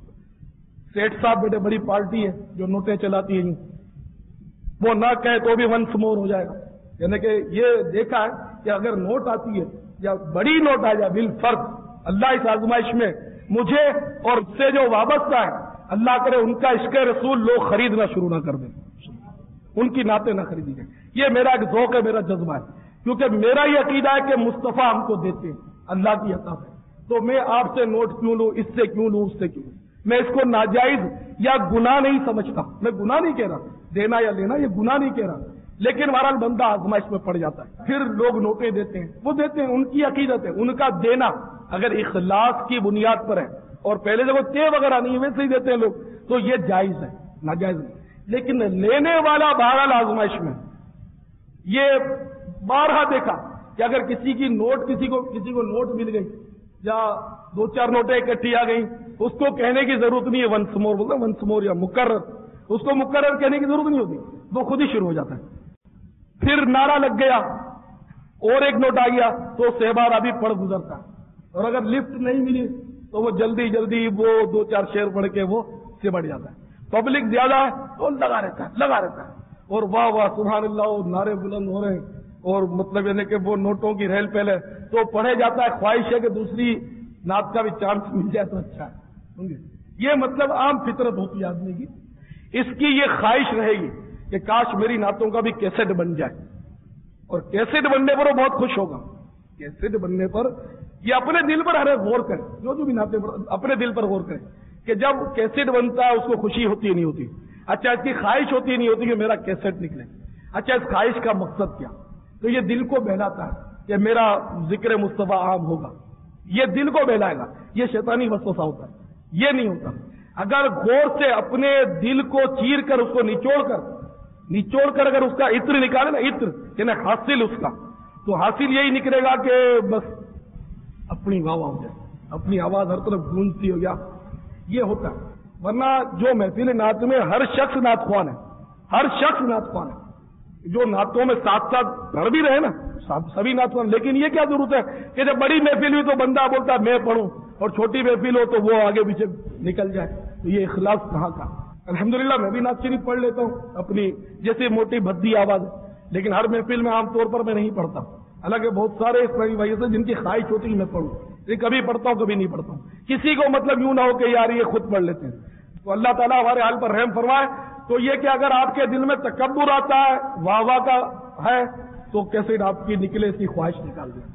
سیٹ صاحب بیٹے بڑی پارٹی ہے جو نوٹیں چلاتی ہے، وہ نہ کہے تو بھی ونس مور ہو جائے گا. یعنی کہ یہ دیکھا ہے کہ اگر نوٹ آتی ہے یا بڑی نوٹ آ جائے بالفرض، اللہ اس آزمائش میں مجھے اور اس سے جو وابستہ ہے اللہ کرے ان کا عشق رسول لوگ خریدنا شروع نہ کر دیں، ان کی نعتیں نہ خریدی جائیں. یہ میرا ایک ذوق ہے، میرا جذبہ ہے، کیونکہ میرا یہ عقیدہ ہے کہ مصطفیٰ ہم کو دیتے ہیں اللہ کی عطا ہے. تو میں آپ سے نوٹ کیوں لوں، اس سے کیوں لوں، اس سے کیوں لوں، میں اس کو ناجائز یا گناہ نہیں سمجھتا. میں گناہ نہیں کہہ رہا، دینا یا لینا یہ گناہ نہیں کہہ رہا، لیکن بہرحال بندہ آزمائش میں پڑ جاتا ہے. پھر لوگ نوٹیں دیتے ہیں، وہ دیتے ہیں، ان کی عقیدت ہے. ان کا دینا اگر اخلاص کی بنیاد پر ہے اور پہلے سے وہ تے وغیرہ نہیں ویسے ہی دیتے ہیں لوگ، تو یہ جائز ہے، ناجائز نہیں. لیکن لینے والا بہرحال آزمائش میں، یہ بارہا دیکھا کہ اگر کسی کی نوٹ کسی کو کسی کو نوٹ مل گئی یا دو چار نوٹیں اکٹھی آ گئی، اس کو کہنے کی ضرورت نہیں ہے ونس مور بولتا ونس مور یا مقرر، اس کو مقرر کہنے کی ضرورت نہیں ہوتی، وہ خود ہی شروع ہو جاتا ہے. پھر نعرہ لگ گیا اور ایک نوٹ آ گیا تو سہبار ابھی پڑھ گزرتا ہے. اور اگر لفٹ نہیں ملی تو وہ جلدی جلدی وہ دو چار شعر پڑھ کے وہ سمٹ جاتا ہے. پبلک زیادہ ہے تو لگا رہتا ہے لگا رہتا ہے اور واہ واہ سبحان اللہ، اور نعرے بلند ہو رہے ہیں، اور مطلب یعنی کہ وہ نوٹوں کی ریل پہلے تو پڑھے جاتا ہے. خواہش ہے کہ دوسری نعت کا بھی چانس مل جائے تو اچھا ہے. یہ مطلب عام فطرت ہوتی ہے آدمی کی، اس کی یہ خواہش رہے گی کہ کاش میری نعتوں کا بھی کیسٹ بن جائے. اور کیسٹ بننے پر وہ بہت خوش ہوگا. کیسٹ بننے پر یہ اپنے دل پر ہر غور کرے، جو جو بھی نعتیں اپنے دل پر غور کرے کہ جب کیسٹ بنتا ہے اس کو خوشی ہوتی ہے نہیں ہوتی. اچھا اس کی خواہش ہوتی نہیں ہوتی کہ میرا کیسٹ نکلے. اچھا اس خواہش کا مقصد کیا؟ تو یہ دل کو بہلاتا ہے کہ میرا ذکر مصطفیٰ عام ہوگا، یہ دل کو بہلائے گا. یہ شیطانی وسوسہ ہوتا ہے، یہ نہیں ہوتا. اگر غور سے اپنے دل کو چیر کر اس کو نچوڑ کر نچوڑ کر اگر اس کا عطر نکالے نا، عطر یعنی حاصل اس کا، تو حاصل یہی نکلے گا کہ بس اپنی واہ واہ ہو جائے، اپنی آواز ہر طرف گونجتی ہو گیا. یہ ہوتا ہے. ورنہ جو محفل نعت میں ہر شخص نعت خوان ہے، ہر شخص نعت خوان ہے. جو نعتوں میں ساتھ ساتھ گھر بھی رہے نا سبھی نعت خوان. لیکن یہ کیا ضرورت ہے کہ جب بڑی محفل ہوئی تو بندہ بولتا ہے میں پڑھوں، اور چھوٹی محفل ہو تو وہ آگے پیچھے نکل جائے. تو یہ اخلاص کہاں کا؟ الحمدللہ میں بھی نعت شریف پڑھ لیتا ہوں اپنی جیسے موٹی بھدی آواز، لیکن ہر محفل میں عام طور پر میں نہیں پڑھتا. حالانکہ بہت سارے اس طرح وجہ سے جن کی خواہش ہوتی ہے میں پڑھوں، یہ کبھی پڑھتا ہوں کبھی نہیں پڑھتا ہوں. کسی کو مطلب یوں نہ ہو کہ یار یہ خود پڑھ لیتے ہیں. تو اللہ تعالیٰ ہمارے حال پر رحم فرمائے. تو یہ کہ اگر آپ کے دل میں تکبر آتا ہے، واہ واہ کا ہے، تو کیسے آپ کی نکلے اس کی خواہش نکال دیں.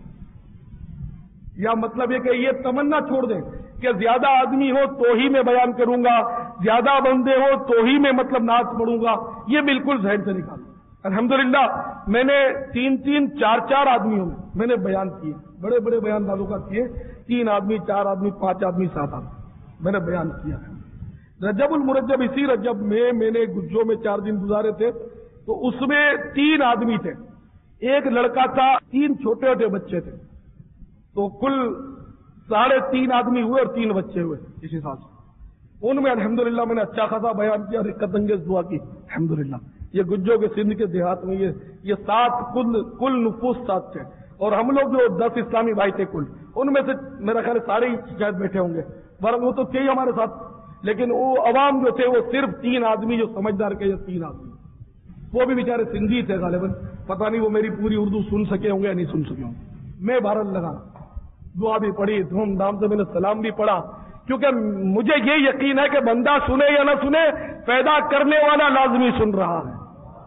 یا مطلب یہ کہ یہ تمنا چھوڑ دیں کہ زیادہ آدمی ہو تو ہی میں بیان کروں گا، زیادہ بندے ہو تو ہی میں مطلب نعت پڑھوں گا. یہ بالکل ذہن سے نکال دیں. الحمدللہ میں نے تین تین چار چار آدمیوں میں میں نے بیان کیے، بڑے بڑے بیان والوں کا کیے، تین آدمی چار آدمی پانچ آدمی سات آدمی میں نے بیان کیا. رجب المرجب اسی رجب میں میں نے گجو میں چار دن گزارے تھے، تو اس میں تین آدمی تھے، ایک لڑکا تھا، تین چھوٹے چھوٹے بچے تھے، تو کل ساڑھے تین آدمی ہوئے اور تین بچے ہوئے اس حساب سے۔ ان میں الحمدللہ میں نے اچھا خاصا بیان کیا، رقت انگیز دعا کی الحمدللہ۔ یہ گجو کے سندھ کے دیہات میں یہ یہ سات کل کل نفوس سات تھے، اور ہم لوگ جو دس اسلامی بھائی تھے کل، ان میں سے میرا خیال ہے سارے ہی شاید بیٹھے ہوں گے، ورنہ وہ تو تھے ہی ہمارے ساتھ، لیکن وہ عوام جو تھے وہ صرف تین آدمی جو سمجھدار کے یہ تین آدمی، وہ بھی بیچارے سندھی تھے غالباً، پتہ نہیں وہ میری پوری اردو سن سکے ہوں گے یا نہیں سن سکے ہوں گے۔ میں بہرحال لگا، دعا بھی پڑھی، دھوم دھام سے میں نے سلام بھی پڑھا، کیونکہ مجھے یہ یقین ہے کہ بندہ سنے یا نہ سنے، پیدا کرنے والا لازمی سن رہا ہے۔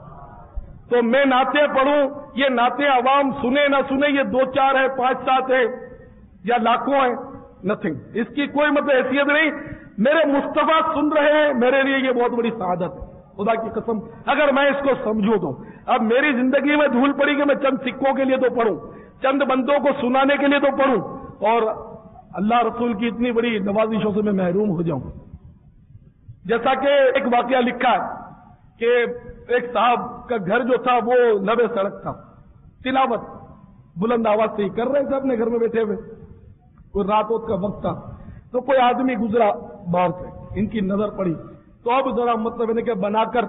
تو میں نعتیں پڑھوں، یہ نعتیں عوام سنے نہ سنے، یہ دو چار ہے، پانچ سات ہے یا لاکھوں ہیں، نتھنگ، اس کی کوئی مطلب حیثیت نہیں۔ میرے مصطفیٰ سن رہے ہیں، میرے لیے یہ بہت بڑی سعادت ہے، خدا کی قسم۔ اگر میں اس کو سمجھوں تو اب میری زندگی میں دھول پڑی کہ میں چند سکوں کے لیے تو پڑھوں، چند بندوں کو سنانے کے لیے تو پڑھوں، اور اللہ رسول کی اتنی بڑی نوازشوں سے میں محروم ہو جاؤں۔ جیسا کہ ایک واقعہ لکھا ہے کہ ایک صاحب کا گھر جو تھا وہ لبے سڑک تھا، تلاوت بلند آواز سے ہی کر رہے تھے اپنے گھر میں بیٹھے ہوئے، کوئی رات وقت کا وقت تھا، تو کوئی آدمی گزرا باہر سے، ان کی نظر پڑی، تو اب ذرا مطلب ہے کہ بنا کر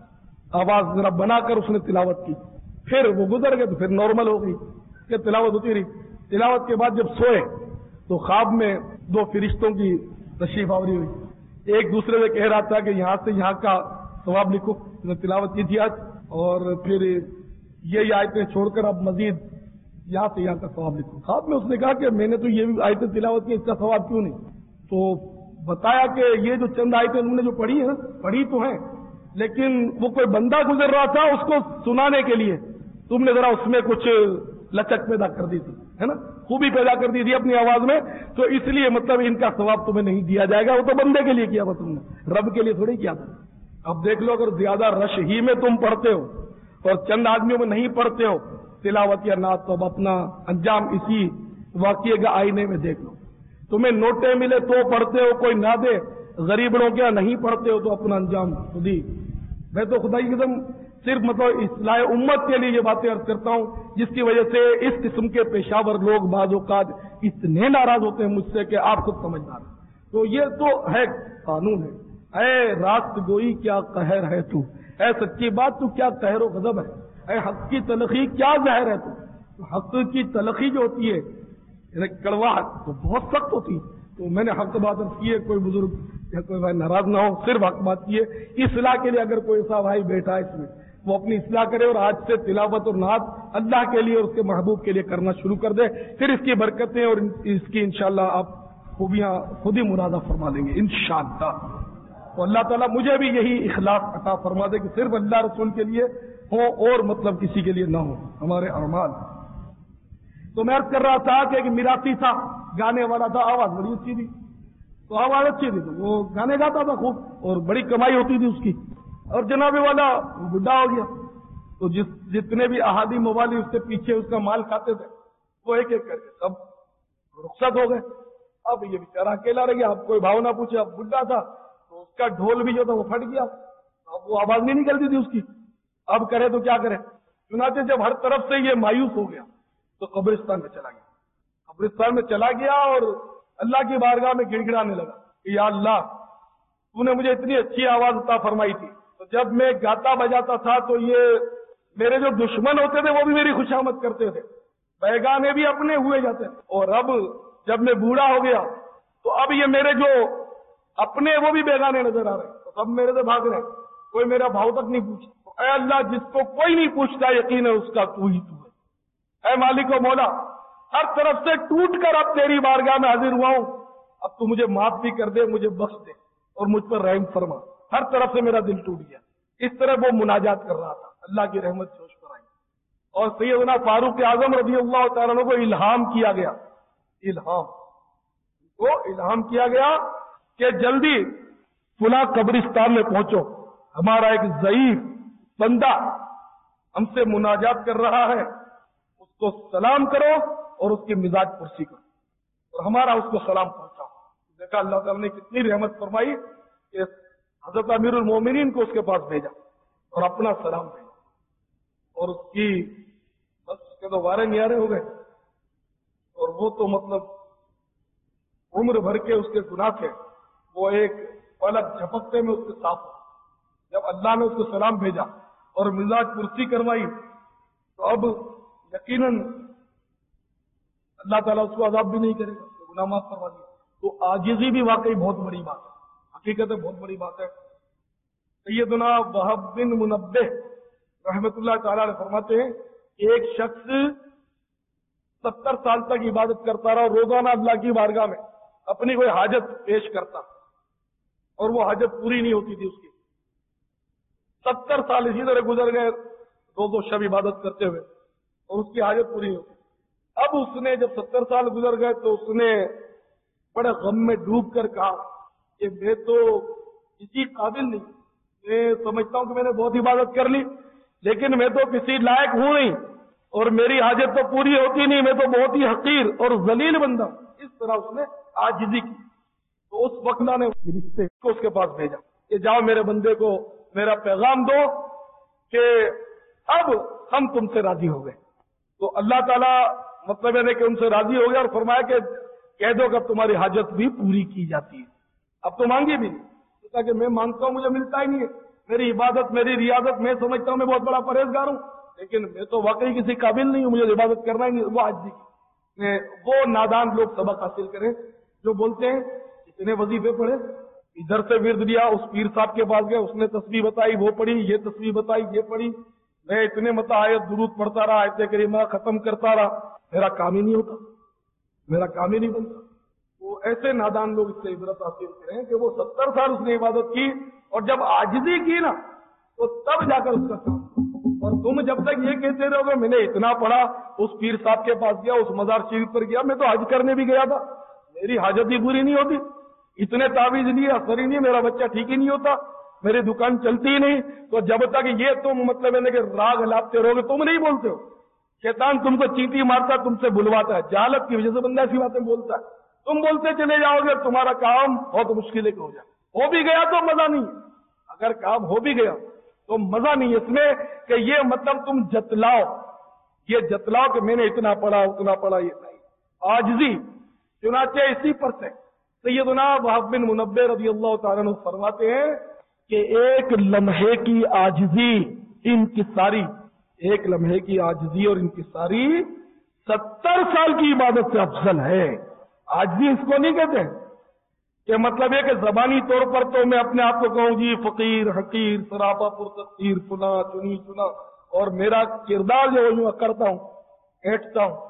آواز ذرا بنا کر اس نے تلاوت کی، پھر وہ گزر گئے تو پھر نارمل ہو گئی کہ تلاوت ہوتی رہی۔ تلاوت کے بعد جب سوئے تو خواب میں دو فرشتوں کی تشریف آوری ہوئی، ایک دوسرے سے کہہ رہا تھا کہ یہاں سے یہاں کا ثواب لکھو، نے تلاوت کی تھی آج، اور پھر یہ آیتیں چھوڑ کر اب مزید یہاں سے یہاں کا ثواب لکھو۔ خواب میں اس نے کہا کہ میں نے تو یہ آیتیں تلاوت کی، اس کا ثواب کیوں نہیں؟ تو بتایا کہ یہ جو چند آیتیں انہوں نے جو پڑھی ہیں پڑھی تو ہیں، لیکن وہ کوئی بندہ گزر رہا تھا اس کو سنانے کے لیے تم نے ذرا اس میں کچھ لچک پیدا کر دی تھی، ہے نا، خوبی پیدا کر دی تھی اپنی آواز میں، تو اس لیے مطلب ان کا ثواب تمہیں نہیں دیا جائے گا، وہ تو بندے کے لیے کیا تھا تم نے، رب کے لیے تھوڑی کیا تھا۔ اب دیکھ لو، اگر زیادہ رش ہی میں تم پڑھتے ہو اور چند آدمیوں میں نہیں پڑھتے ہو تلاوت یا نعت، تو اب اپنا انجام اسی واقعے کا آئینے میں دیکھ لو۔ تمہیں نوٹیں ملے تو پڑھتے ہو، کوئی نہ دے، غریبوں کیا نہیں پڑھتے ہو، تو اپنا انجام خود ہی۔ میں تو خدا کی قسم صرف مطلب اصلاح امت کے لیے یہ باتیں عرض کرتا ہوں، جس کی وجہ سے اس قسم کے پیشاور لوگ بعض اوقات اتنے ناراض ہوتے ہیں مجھ سے کہ آپ خود سمجھدار ہیں۔ تو یہ تو ہے، قانون ہے۔ اے راست گوئی کیا قہر ہے تو، اے سچی بات تو کیا قہر و غضب ہے، اے حق کی تلخی کیا زہر ہے تو۔ حق کی تلخی جو ہوتی ہے یعنی کڑواہٹ تو بہت سخت ہوتی ہے۔ تو میں نے حق بات کی ہے، کوئی بزرگ یا کوئی بھائی ناراض نہ ہو، صرف حق بات کی ہے۔ اصلاح کے لیے اگر کوئی ایسا بھائی بیٹھا ہے اس میں، وہ اپنی اصلاح کرے اور آج سے تلاوت اور نعت اللہ کے لیے اور اس کے محبوب کے لیے کرنا شروع کر دے، پھر اس کی برکتیں اور اس کی انشاءاللہ آپ خوبیاں خود ہی مرادہ فرما لیں گے انشاءاللہ۔ تو اللہ تعالیٰ مجھے بھی یہی اخلاص عطا فرما دے کہ صرف اللہ رسول کے لیے ہو اور مطلب کسی کے لیے نہ ہو ہمارے اعمال۔ تو میں عرض کر رہا تھا کہ ایک میراثی تھا، گانے والا تھا، آواز بڑی اچھی تھی، تو آواز اچھی تھی تو وہ گانے گاتا تھا خوب اور بڑی کمائی ہوتی تھی اس کی، اور جناب والا بڈھا ہو گیا، تو جس جتنے بھی احادی موالی اس کے پیچھے اس کا مال کھاتے تھے وہ ایک ایک کر کے سب رخصت ہو گئے۔ اب یہ بیچارہ اکیلا رہ گیا، اب کوئی بھاؤ نہ پوچھے، اب بڈھا تھا تو اس کا ڈھول بھی جو تھا وہ پھٹ گیا، اب وہ آواز نہیں نکلتی تھی اس کی، اب کرے تو کیا کرے؟ چنانچہ جب ہر طرف سے یہ مایوس ہو گیا تو قبرستان میں چلا گیا، قبرستان میں چلا گیا اور اللہ کی بارگاہ میں گڑ گڑانے لگا کہ یا اللہ، تو نے مجھے اتنی اچھی آواز عطا فرمائی تھی، تو جب میں گاتا بجاتا تھا تو یہ میرے جو دشمن ہوتے تھے وہ بھی میری خوشامد کرتے تھے، بیگانے بھی اپنے ہوئے جاتے تھے، اور اب جب میں بوڑھا ہو گیا تو اب یہ میرے جو اپنے وہ بھی بیگانے نظر آ رہے ہیں، تو سب میرے سے بھاگ رہے ہیں، کوئی میرا بھاؤ تک نہیں پوچھتا۔ اے اللہ، جس کو کوئی نہیں پوچھتا یقین ہے اس کا تو ہی تو ہے۔ اے مالک و مولا، ہر طرف سے ٹوٹ کر اب تیری بارگاہ میں حاضر ہوا ہوں، اب تو مجھے معاف بھی کر دے، مجھے بخش دے اور مجھ پر رحم فرما، ہر طرف سے میرا دل ٹوٹ گیا۔ اس طرح وہ مناجات کر رہا تھا، اللہ کی رحمت سے اس پر آئی، اور سیدنا فاروق اعظم رضی اللہ تعالیٰ عنہ کو الہام کیا گیا، الہام کو الہام کیا گیا کہ جلدی فلاں قبرستان میں پہنچو، ہمارا ایک ضعیف بندہ ہم سے مناجات کر رہا ہے، اس کو سلام کرو اور اس کی مزاج پرسی کرو اور ہمارا اس کو سلام پہنچاؤ۔ دیکھا اللہ تعالیٰ نے کتنی رحمت فرمائی کہ حضرت امیر المومنین کو اس کے پاس بھیجا اور اپنا سلام بھیجا، اور اس کی بس اس کے تو وارے نیارے ہو گئے، اور وہ تو مطلب عمر بھر کے اس کے گناہ تھے، وہ ایک پلک جھپکتے میں اس کے صاف ہو۔ جب اللہ نے اس کو سلام بھیجا اور مزاج پرسی کروائی تو اب یقیناً اللہ تعالیٰ اس کو عذاب بھی نہیں کرے گا، گناہ معاف کروا دیا۔ تو عاجزی بھی واقعی بہت بڑی بات ہے، حقیقت ہے بہت بڑی بات ہے۔ سیدنا وہب بن منبہ رحمت اللہ تعالیٰ نے فرماتے ہیں کہ ایک شخص ستر سال تک عبادت کرتا رہا، روزانہ اللہ کی بارگاہ میں اپنی کوئی حاجت پیش کرتا اور وہ حاجت پوری نہیں ہوتی تھی اس کی۔ ستر سال اسی طرح گزر گئے روز و شب عبادت کرتے ہوئے اور اس کی حاجت پوری نہیں ہوتی۔ اب اس نے جب ستر سال گزر گئے تو اس نے بڑے غم میں ڈوب کر کہا کہ میں تو کسی قابل نہیں، میں سمجھتا ہوں کہ میں نے بہت عبادت کر لی لیکن میں تو کسی لائق ہوں نہیں اور میری حاجت تو پوری ہوتی نہیں، میں تو بہت ہی حقیر اور ذلیل بندہ۔ اس طرح اس نے عاجزی کی۔ تو اس وقت نے رشتے کو اس کے پاس بھیجا کہ جاؤ میرے بندے کو میرا پیغام دو کہ اب ہم تم سے راضی ہو گئے۔ تو اللہ تعالیٰ مطلب ہے کہ ان سے راضی ہو گیا اور فرمایا کہ کہہ دو کہ اب تمہاری حاجت بھی پوری کی جاتی ہے، اب تو مانگی بھی نہیں، کہ میں مانگتا ہوں مجھے ملتا ہی نہیں ہے، میری عبادت میری ریاضت میں سمجھتا ہوں میں بہت بڑا پرہیزگار ہوں لیکن میں تو واقعی کسی قابل نہیں ہوں، مجھے عبادت کرنا ہی نہیں۔ وہ عاجزی کی۔ وہ نادان لوگ سبق حاصل کریں جو بولتے ہیں اتنے وظیفے پڑھے، ادھر سے ورد لیا، اس پیر صاحب کے پاس گئے، اس نے تسبیح بتائی وہ پڑھی، یہ تسبیح بتائی یہ پڑھی، میں اتنے متعایت درود پڑھتا رہا، آیت کریمہ ختم کرتا رہا، میرا کام ہی نہیں ہوتا، میرا کام ہی نہیں بنتا۔ وہ ایسے نادان لوگ اس سے عبرت حاصل کریں کہ وہ ستر سال اس نے عبادت کی اور جب عاجزی کی نا تو تب جا کر اس کا کام۔ اور تم جب تک یہ کہتے رہو گے میں نے اتنا پڑھا، اس پیر صاحب کے پاس گیا، اس مزار شریف پر گیا، میں تو حج کرنے بھی گیا تھا، میری حاجت ہی پوری نہیں ہوتی، اتنے تعویذ لیے اثر ہی نہیں، میرا بچہ ٹھیک ہی نہیں ہوتا، میری دکان چلتی ہی نہیں، تو جب تک یہ تم مطلب ہے کہ راگ لاپتے رہو گے، تم نہیں بولتے ہو، شیطان تم کو چینٹی مارتا، تم سے بلواتا ہے، جہالت کی وجہ سے بندہ ایسی باتیں بولتا ہے، تم بولتے چلے جاؤ گے تمہارا کام بہت مشکل ہو جائے، ہو بھی گیا تو مزہ نہیں، اگر کام ہو بھی گیا تو مزہ نہیں اس میں کہ یہ مطلب تم جتلاؤ، یہ جتلاؤ کہ میں نے اتنا پڑھا اتنا پڑھا، یہ نہیں، عاجزی۔ چنانچہ اسی پر سے سیدنا وہب بن منبہ رضی اللہ تعالیٰ عنہ فرماتے ہیں کہ ایک لمحے کی عاجزی انکساری، ایک لمحے کی عاجزی اور انکساری ستر سال کی عبادت سے افضل ہے۔ عاجزی اس کو نہیں کہتے کہ مطلب ہے کہ زبانی طور پر تو میں اپنے آپ کو کہوں جی فقیر حقیر سراپا پرتقیر فنا چنی چنا، اور میرا کردار جو یوں کرتا ہوں اینٹتا ہوں،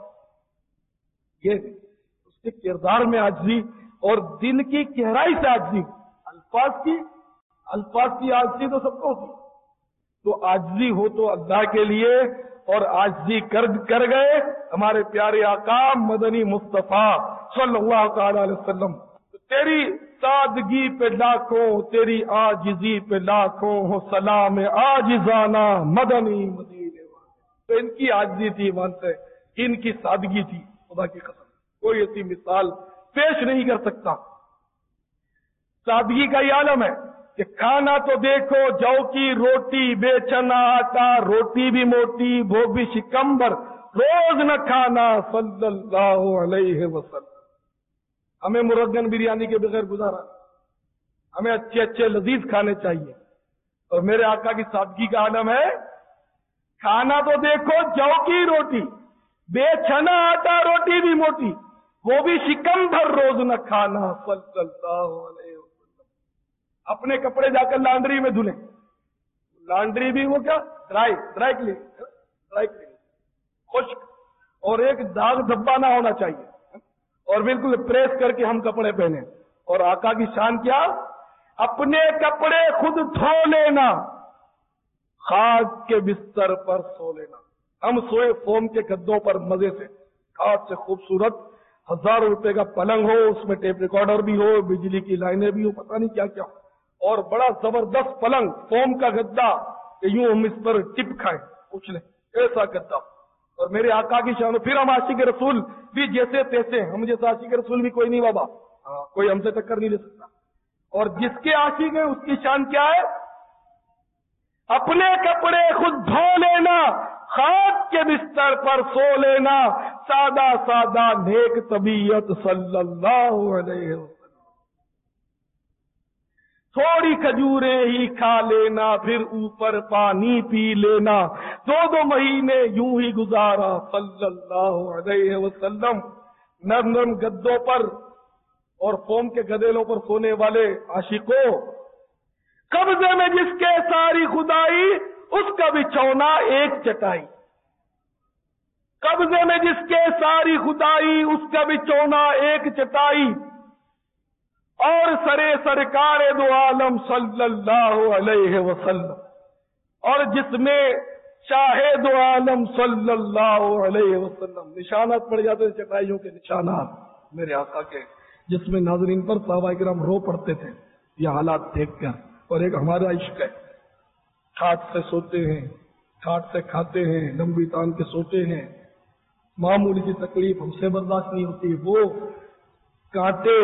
یہ اس کے کردار میں عاجزی اور دل کی گہرائی سے عاجزی، الفاظ کی الفاظ کی عاجزی تو سب کو ہوتی، تو عاجزی ہو تو اللہ کے لیے، اور عاجزی کر کر گئے ہمارے پیارے آقا مدنی مصطفیٰ صلی اللہ تعالی علیہ وسلم۔ تیری سادگی پہ لاکھوں، تیری عاجزی پہ لاکھوں ہو سلام عاجزانہ مدنی مدینے والے۔ تو ان کی عاجزی تھی مانتے، ان کی سادگی تھی، خدا کی قسم کوئی ایسی مثال پیش نہیں کر سکتا۔ سادگی کا یہ عالم ہے کہ کھانا تو دیکھو جو کی روٹی، بے چنا آٹا، روٹی بھی موٹی، وہ بھی شکمبر، روز نہ کھانا صلی اللہ علیہ وسلم۔ ہمیں مرغن بریانی کے بغیر گزارا، ہمیں اچھے اچھے لذیذ کھانے چاہیے، اور میرے آقا کی سادگی کا عالم ہے کھانا تو دیکھو جو کی روٹی، بے چنا آٹا، روٹی بھی موٹی، وہ بھی شکم بھر، روز نہ کھانا صلی اللہ علیہ وسلم۔ اپنے کپڑے جا کر لانڈری میں دھلیں، لانڈری بھی وہ کیا dry dry clean dry clean خشک، اور ایک داغ دھبا نہ ہونا چاہیے، اور بالکل پریس کر کے ہم کپڑے پہنے۔ اور آقا کی شان کیا، اپنے کپڑے خود دھو لینا، خاک کے بستر پر سو لینا۔ ہم سوئے فوم کے گدوں پر مزے سے، خاص سے خوبصورت ہزاروں روپے کا پلنگ ہو، اس میں ٹیپ ریکارڈر بھی ہو، بجلی کی لائنیں بھی ہو، پتہ نہیں کیا کیا، اور بڑا زبردست پلنگ فوم کا گدا کہ یوں ہم اس پر ٹپ کھائیں کچھ لیں، ایسا گدا۔ اور میرے آقا کی شان، پھر ہم عاشق رسول بھی جیسے تیسے، ہم جیسا عاشق رسول بھی کوئی نہیں بابا، ہاں کوئی ہم سے ٹکر نہیں لے سکتا۔ اور جس کے عاشق ہیں اس کی شان کیا ہے؟ اپنے کپڑے خود دھو لینا، خاک کے بستر پر سو لینا، سادہ سادہ نیک طبیعت صلی اللہ علیہ وسلم، تھوڑی کھجوریں ہی کھا لینا، پھر اوپر پانی پی لینا، دو دو مہینے یوں ہی گزارا صلی اللہ علیہ وسلم، نرم نرم گدوں پر اور فوم کے گدیلوں پر سونے والے عاشقوں، قبضے میں جس کے ساری خدائی اس کا بچھونا ایک چٹائی، قبضے میں جس کے ساری خدائی اس کا بچھونا ایک چٹائی، اور سرے سرکار دو عالم صلی اللہ علیہ وسلم، اور جس میں شاہد دو عالم صلی اللہ علیہ وسلم، نشانات پڑ جاتے ہیں چٹائیوں کے نشانات میرے آقا کے، جس میں ناظرین پر صحابہ کرام رو پڑتے تھے یہ حالات دیکھ کر۔ اور ایک ہمارا عشق ہے، کھاٹ سے سوتے ہیں، کھاٹ سے کھاتے ہیں، لمبی تان کے سوتے ہیں، معمولی سی تکلیف ہم سے برداشت نہیں ہوتی، وہ کانٹے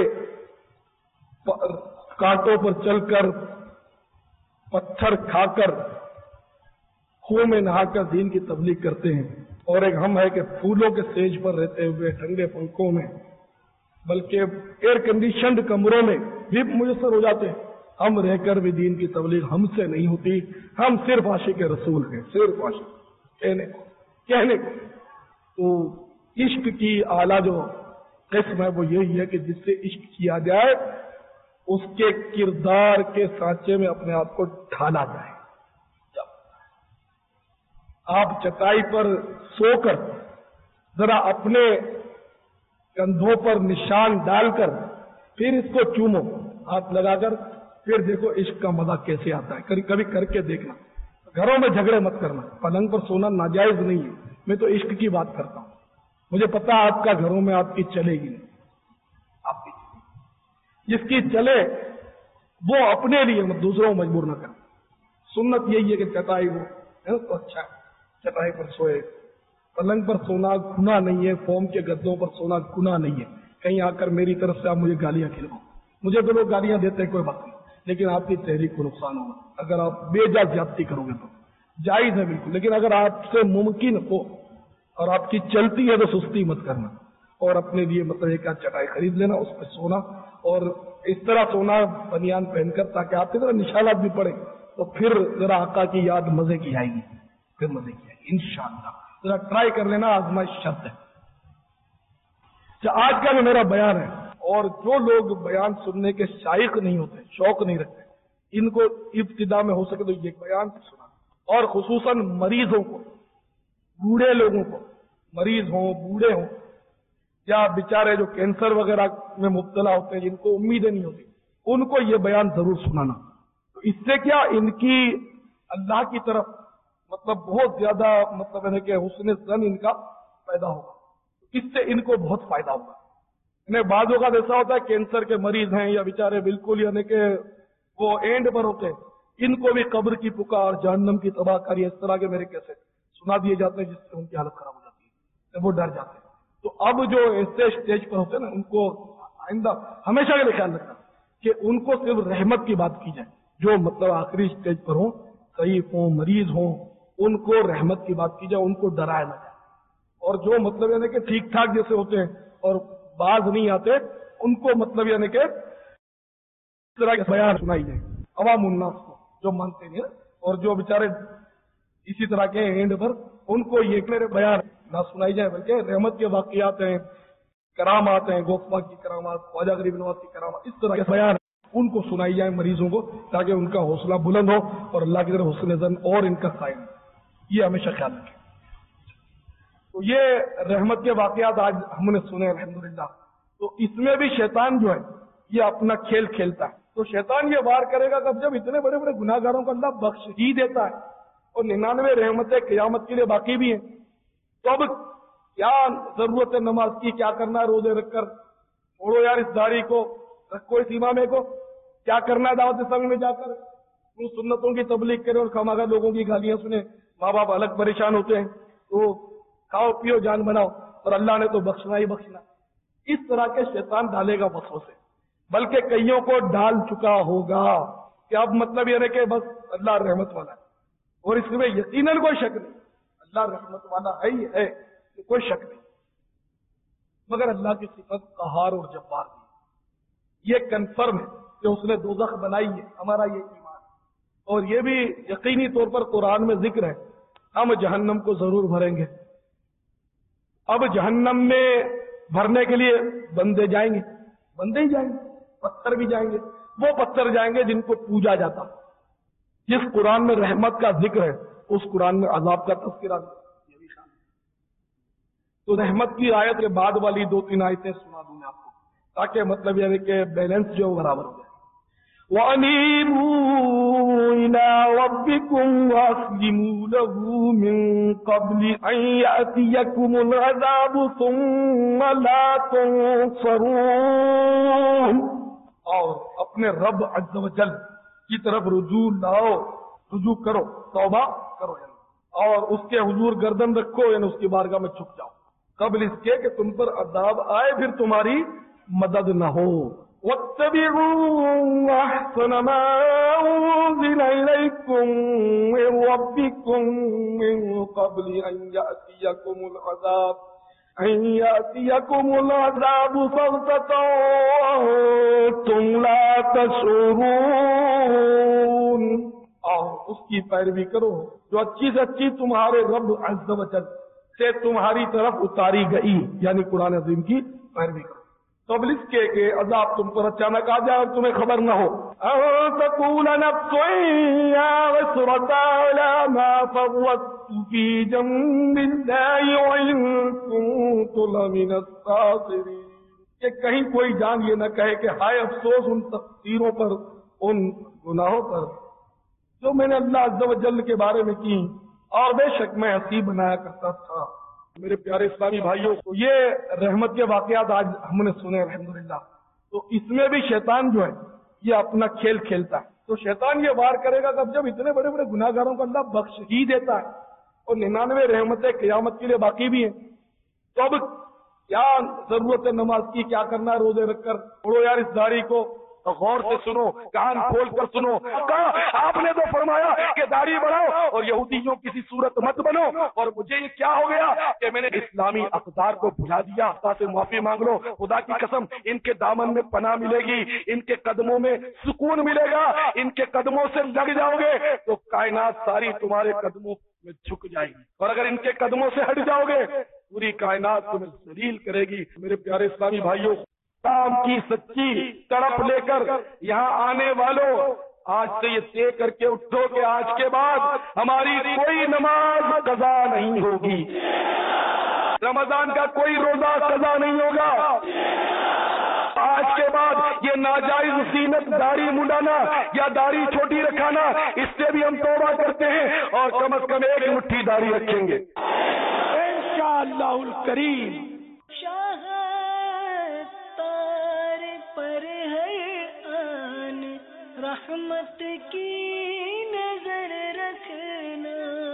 کانٹوں پر چل کر، پتھر کھا کر، کنویں میں نہا کر دین کی تبلیغ کرتے ہیں۔ اور ایک ہم ہے کہ پھولوں کے سیج پر رہتے ہوئے ٹھنڈے پنکھوں میں، بلکہ ایئر کنڈیشنڈ کمروں میں بھی میسر ہو جاتے ہیں، ہم رہ کر بھی دین کی تبلیغ ہم سے نہیں ہوتی، ہم صرف عاشق رسول ہیں، صرف عاشق کہنے کو کہنے کو تو عشق کی اعلیٰ جو قسم ہے وہ یہی ہے کہ جس سے عشق کیا جائے اس کے کردار کے سانچے میں اپنے آپ کو ڈھالا جائے۔ آپ چٹائی پر سو کر ذرا اپنے کندھوں پر نشان ڈال کر پھر اس کو چومو ہاتھ لگا کر، پھر دیکھو عشق کا مزہ کیسے آتا ہے، کبھی کبھی کر کے دیکھنا۔ گھروں میں جھگڑے مت کرنا، پلنگ پر سونا ناجائز نہیں ہے، میں تو عشق کی بات کرتا ہوں، مجھے پتا آپ کا گھروں میں آپ کی چلے گی نہیں، آپ کی جس کی چلے وہ اپنے لیے دوسروں کو مجبور نہ کرے۔ سنت یہی ہے کہ چٹائی وہ ہے تو اچھا ہے، چٹائی پر سوئے، پلنگ پر سونا گناہ نہیں ہے، فوم کے گدوں پر سونا گناہ نہیں ہے۔ کہیں آ کر میری طرف سے آپ مجھے گالیاں کھلواؤ، مجھے تو لوگ گالیاں دیتے ہیں کوئی بات نہیں، لیکن آپ کی تحریک کو نقصان ہوگا اگر آپ بے جا زیادتی کرو گے تو جائز ہے بالکل، لیکن اگر آپ سے ممکن ہو اور آپ کی چلتی ہے تو سستی مت کرنا، اور اپنے لیے مطلب ایک چٹائی خرید لینا، اس پہ سونا، اور اس طرح سونا بنیان پہن کر تاکہ آپ کی طرح نشانات بھی پڑے، تو پھر ذرا آقا کی یاد مزے کی آئے گی، پھر مزے کی آئے گی انشاءاللہ۔ ذرا ٹرائی کر لینا، آزمائش شرط ہے۔ آج کا جو میرا بیان ہے، اور جو لوگ بیان سننے کے شائق نہیں ہوتے، شوق نہیں رکھتے، ان کو ابتدا میں ہو سکے تو یہ بیان سنا، اور خصوصاً مریضوں کو، بوڑھے لوگوں کو، مریض ہوں، بوڑھے ہوں، یا بیچارے جو کینسر وغیرہ میں مبتلا ہوتے ہیں، جن کو امیدیں نہیں ہوتی، ان کو یہ بیان ضرور سنانا۔ تو اس سے کیا ان کی اللہ کی طرف مطلب بہت زیادہ مطلب ہے کہ حسن ظن ان کا پیدا ہوگا، اس سے ان کو بہت فائدہ ہوگا۔ انہیں بعض اوقات ایسا ہوتا ہے کینسر کے مریض ہیں یا بیچارے بالکل یعنی کہ وہ اینڈ پر ہوتے ہیں، ان کو بھی قبر کی پکار، جہنم کی تباہ کاری، اس طرح کے میرے کیسے سنا دیے جاتے ہیں جس سے ان کی حالت خراب ہو جاتی ہے، وہ ڈر جاتے ہیں۔ تو اب جو ایسے اسٹیج پر ہوتے ہیں نا، ان کو آئندہ ہمیشہ کے لیے خیال رکھنا کہ ان کو صرف رحمت کی بات کی جائے، جو مطلب آخری اسٹیج پر ہوں، ضعیف ہوں، مریض ہوں، ان کو رحمت کی بات کی جائے، ان کو ڈرایا نہ جائے، اور جو مطلب یعنی کہ ٹھیک ٹھاک جیسے ہوتے ہیں اور باز نہیں آتے، ان کو مطلب یعنی کہ اس طرح کے بیان سنائی جائے عوام الناس کو جو مانتے نہیں، اور جو بیچارے اسی طرح کے اینڈ پر، ان کو یہ میرے بیان نہ سنائی جائے، بلکہ رحمت کے واقعات ہیں، کرامات ہیں، گوسپا کی کرامات، خواجہ غریب نواز کی کرامات، اس طرح کے بیان ان کو سنائی جائے مریضوں کو، تاکہ ان کا حوصلہ بلند ہو اور اللہ کی طرف حسن ظن اور ان کا قائم ہو۔ یہ ہمیشہ خیال رکھیں۔ تو یہ رحمت کے واقعات آج ہم نے سنے الحمدللہ۔ تو اس میں بھی شیطان جو ہے یہ اپنا کھیل کھیلتا ہے، تو شیطان یہ وار کرے گا کب؟ جب اتنے بڑے بڑے گناہ گاروں کو اللہ بخش ہی دیتا ہے اور ننانوے رحمتیں قیامت کے لیے باقی بھی ہیں، تو اب کیا ضرورت ہے نماز کی؟ کیا کرنا ہے روزے رکھ کر؟ چھوڑو یار اس داڑھی کو، رکھو اس امامے کو، کیا کرنا ہے دعوت اسلامی میں جا کر ان سنتوں کی تبلیغ کرے اور خامخواہ لوگوں کی گالیاں سنے، ماں باپ الگ پریشان ہوتے ہیں، تو کھاؤ پیو جان بناؤ، اور اللہ نے تو بخشنا ہی بخشنا۔ اس طرح کے شیطان ڈالے گا وسوسے، بلکہ کئیوں کو ڈال چکا ہوگا. کہ اب مطلب یہ ہے کہ بس اللہ رحمت والا ہے، اور اس میں یقیناً کوئی شک نہیں، اللہ رحمت والا ہے ہی ہے، کوئی شک نہیں. مگر اللہ کی صفت قہار اور جبار کی، یہ کنفرم ہے کہ اس نے دوزخ بنائی ہے، ہمارا یہ ایمان ہے. اور یہ بھی یقینی طور پر قرآن میں ذکر ہے، ہم جہنم کو ضرور بھریں گے. اب جہنم میں بھرنے کے لیے بندے جائیں گے، بندے ہی جائیں گے، پتھر بھی جائیں گے. وہ پتھر جائیں گے جن کو پوجا جاتا. جس قرآن میں رحمت کا ذکر ہے اس قرآن میں عذاب کا تذکرہ یہ بھی شامل ہے. تو رحمت کی آیت کے بعد والی دو تین آیتیں سنا دوں میں آپ کو، تاکہ مطلب یہ ہے کہ بیلنس جو برابر ہو جائے. وَأَنِيبُوا إِلَىٰ رَبِّكُمْ وَأَسْلِمُوا لَهُ مِن قَبْلِ أَن يَأْتِيَكُمُ الْعَذَابُ ثُمَّ لَا تُنصَرُونَ. اور اپنے رب عز و جل کی طرف رجوع لاؤ، رجوع کرو، توبہ کرو، یعنی اور اس کے حضور گردن رکھو، یعنی اس کی بارگاہ میں چھپ جاؤ قبل اس کے کہ تم پر عذاب آئے پھر تمہاری مدد نہ ہو. وَاتَّبِعُوا أَحْسَنَ مَا أُنزِلَ إِلَيْكُم مِّن رَّبِّكُم مِّن قَبْلِ أَن يَأْتِيَكُمُ الْعَذَابُ أَن يَأْتِيَكُمُ الْعَذَابُ بَغْتَةً وَأَنتُمْ لَا تَشْعُرُونَ. اور اس کی پیروی کرو جو اچھی سے اچھی تمہارے رب عز و جل سے تمہاری طرف اتاری گئی، یعنی قرآن عظیم کی پیروی کرو قبل اس کے کہ عذاب تم پر اچانک آ جائے اور تمہیں خبر نہ ہو. أَن تَقُولَ نَفْسٌ يَا وَيْلَتَىٰ عَلَىٰ مَا فَرَّطتُ فِي جَنبِ اللَّهِ وَإِن كُنتُ لَمِنَ السَّاخِرِينَ. کہ کہیں کوئی جان یہ نہ کہے کہ ہائے افسوس ان تقصیروں پر، ان گناہوں پر جو میں نے اللہ عز و جل کے بارے میں کی، اور بے شک میں ہنسی بنایا کرتا تھا. میرے پیارے اسلامی بھائیوں کو یہ رحمت کے واقعات آج ہم نے سنے الحمدللہ. تو اس میں بھی شیطان جو ہے یہ اپنا کھیل کھیلتا ہے. تو شیطان یہ وار کرے گا کہ جب اتنے بڑے بڑے گناہ گاروں کو اللہ بخش ہی دیتا ہے اور ننانوے رحمتیں قیامت کے لیے باقی بھی ہیں، تو اب کیا ضرورت ہے نماز کی، کیا کرنا ہے روزے رکھ کر. پڑھو یار اس داڑھی کو، غور سے سنو، کان کھول کر سنو. کہا آپ نے تو فرمایا کہ داڑھی بڑھاؤ اور یہودیوں کسی صورت مت بنو، اور مجھے یہ کیا ہو گیا کہ میں نے اسلامی اقدار کو بھلا دیا. خدا سے معافی مانگ لو، خدا کی قسم ان کے دامن میں پناہ ملے گی، ان کے قدموں میں سکون ملے گا. ان کے قدموں سے لگ جاؤ گے تو کائنات ساری تمہارے قدموں میں جھک جائے گی، اور اگر ان کے قدموں سے ہٹ جاؤ گے پوری کائنات تمہیں ذلیل کرے گی. میرے پیارے اسلامی بھائیوں، کام کی سچی تڑپ لے کر یہاں آنے والوں، آج سے یہ طے کر کے اٹھو کہ آج کے بعد ہماری کوئی نماز قضا نہیں ہوگی، رمضان کا کوئی روزہ قضا نہیں ہوگا. آج کے بعد یہ ناجائز زینت داڑھی منڈانا یا داڑھی چھوٹی رکھانا، اس سے بھی ہم توبہ کرتے ہیں اور کم از کم ایک مٹھی داڑھی رکھیں گے انشاءاللہ الکریم. شاہ تار پر ہے آن، رحمت کی نظر رکھنا،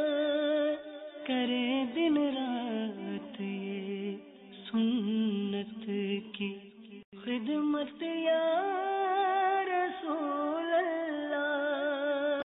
کرے دن رات یہ سنت کی خدمت.